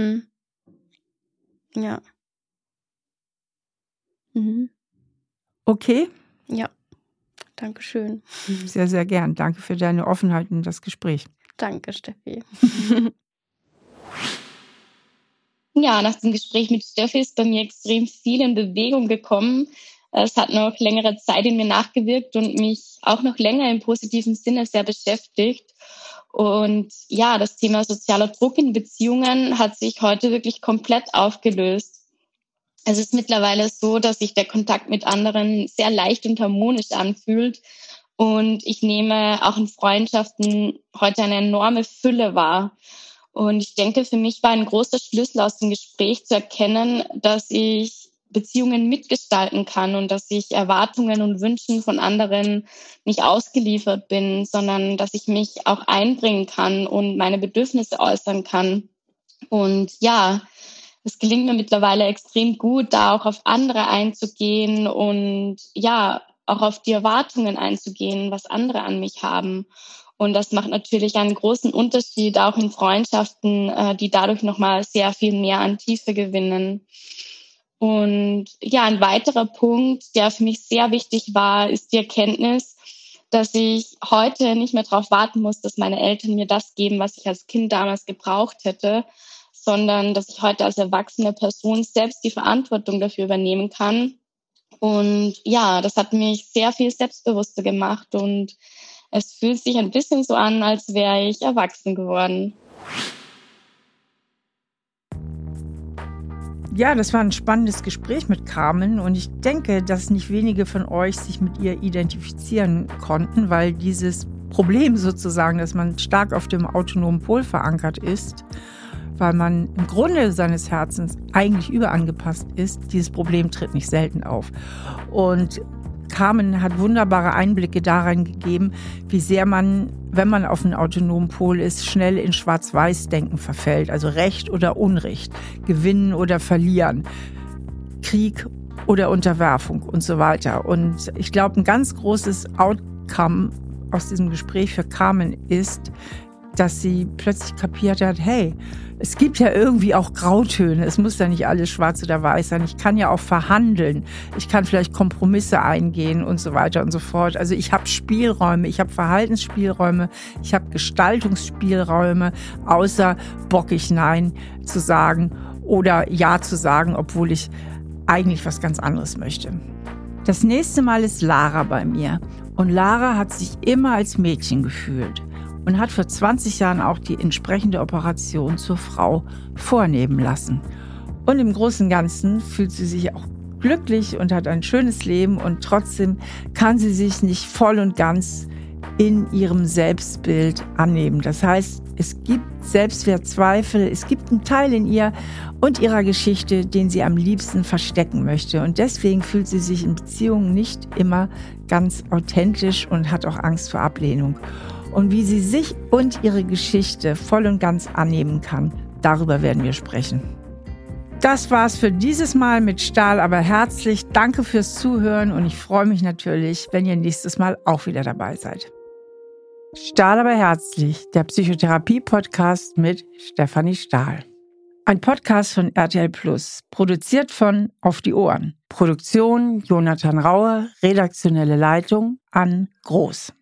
Ja. Okay? Ja. Dankeschön. Sehr, sehr gern. Danke für deine Offenheit in das Gespräch. Danke, Steffi. Ja, nach dem Gespräch mit Steffi ist bei mir extrem viel in Bewegung gekommen. Es hat noch längere Zeit in mir nachgewirkt und mich auch noch länger im positiven Sinne sehr beschäftigt. Und ja, das Thema sozialer Druck in Beziehungen hat sich heute wirklich komplett aufgelöst. Es ist mittlerweile so, dass sich der Kontakt mit anderen sehr leicht und harmonisch anfühlt. Und ich nehme auch in Freundschaften heute eine enorme Fülle wahr. Und ich denke, für mich war ein großer Schlüssel aus dem Gespräch zu erkennen, dass ich Beziehungen mitgestalten kann und dass ich Erwartungen und Wünschen von anderen nicht ausgeliefert bin, sondern dass ich mich auch einbringen kann und meine Bedürfnisse äußern kann. Und ja, es gelingt mir mittlerweile extrem gut, da auch auf andere einzugehen und ja, auch auf die Erwartungen einzugehen, was andere an mich haben. Und das macht natürlich einen großen Unterschied, auch in Freundschaften, die dadurch nochmal sehr viel mehr an Tiefe gewinnen. Und ja, ein weiterer Punkt, der für mich sehr wichtig war, ist die Erkenntnis, dass ich heute nicht mehr darauf warten muss, dass meine Eltern mir das geben, was ich als Kind damals gebraucht hätte, sondern dass ich heute als erwachsene Person selbst die Verantwortung dafür übernehmen kann. Und ja, das hat mich sehr viel selbstbewusster gemacht und es fühlt sich ein bisschen so an, als wäre ich erwachsen geworden. Ja, das war ein spannendes Gespräch mit Carmen und ich denke, dass nicht wenige von euch sich mit ihr identifizieren konnten, weil dieses Problem sozusagen, dass man stark auf dem autonomen Pol verankert ist, weil man im Grunde seines Herzens eigentlich überangepasst ist, dieses Problem tritt nicht selten auf. Und Carmen hat wunderbare Einblicke darin gegeben, wie sehr man, wenn man auf einem autonomen Pol ist, schnell in Schwarz-Weiß-Denken verfällt, also Recht oder Unrecht, gewinnen oder verlieren, Krieg oder Unterwerfung und so weiter. Und ich glaube, ein ganz großes Outcome aus diesem Gespräch für Carmen ist, dass sie plötzlich kapiert hat, hey, es gibt ja irgendwie auch Grautöne. Es muss ja nicht alles schwarz oder weiß sein. Ich kann ja auch verhandeln. Ich kann vielleicht Kompromisse eingehen und so weiter und so fort. Also ich habe Spielräume, ich habe Verhaltensspielräume, ich habe Gestaltungsspielräume, außer bockig Nein zu sagen oder Ja zu sagen, obwohl ich eigentlich was ganz anderes möchte. Das nächste Mal ist Lara bei mir. Und Lara hat sich immer als Mädchen gefühlt und hat vor 20 Jahren auch die entsprechende Operation zur Frau vornehmen lassen. Und im Großen und Ganzen fühlt sie sich auch glücklich und hat ein schönes Leben und trotzdem kann sie sich nicht voll und ganz in ihrem Selbstbild annehmen. Das heißt, es gibt Selbstwertzweifel, es gibt einen Teil in ihr und ihrer Geschichte, den sie am liebsten verstecken möchte. Und deswegen fühlt sie sich in Beziehungen nicht immer ganz authentisch und hat auch Angst vor Ablehnung. Und wie sie sich und ihre Geschichte voll und ganz annehmen kann, darüber werden wir sprechen. Das war's für dieses Mal mit Stahl, aber herzlich. Danke fürs Zuhören und ich freue mich natürlich, wenn ihr nächstes Mal auch wieder dabei seid. Stahl, aber herzlich, der Psychotherapie-Podcast mit Stefanie Stahl. Ein Podcast von RTL+, produziert von Auf die Ohren. Produktion Jonathan Raue, redaktionelle Leitung Ann Groß.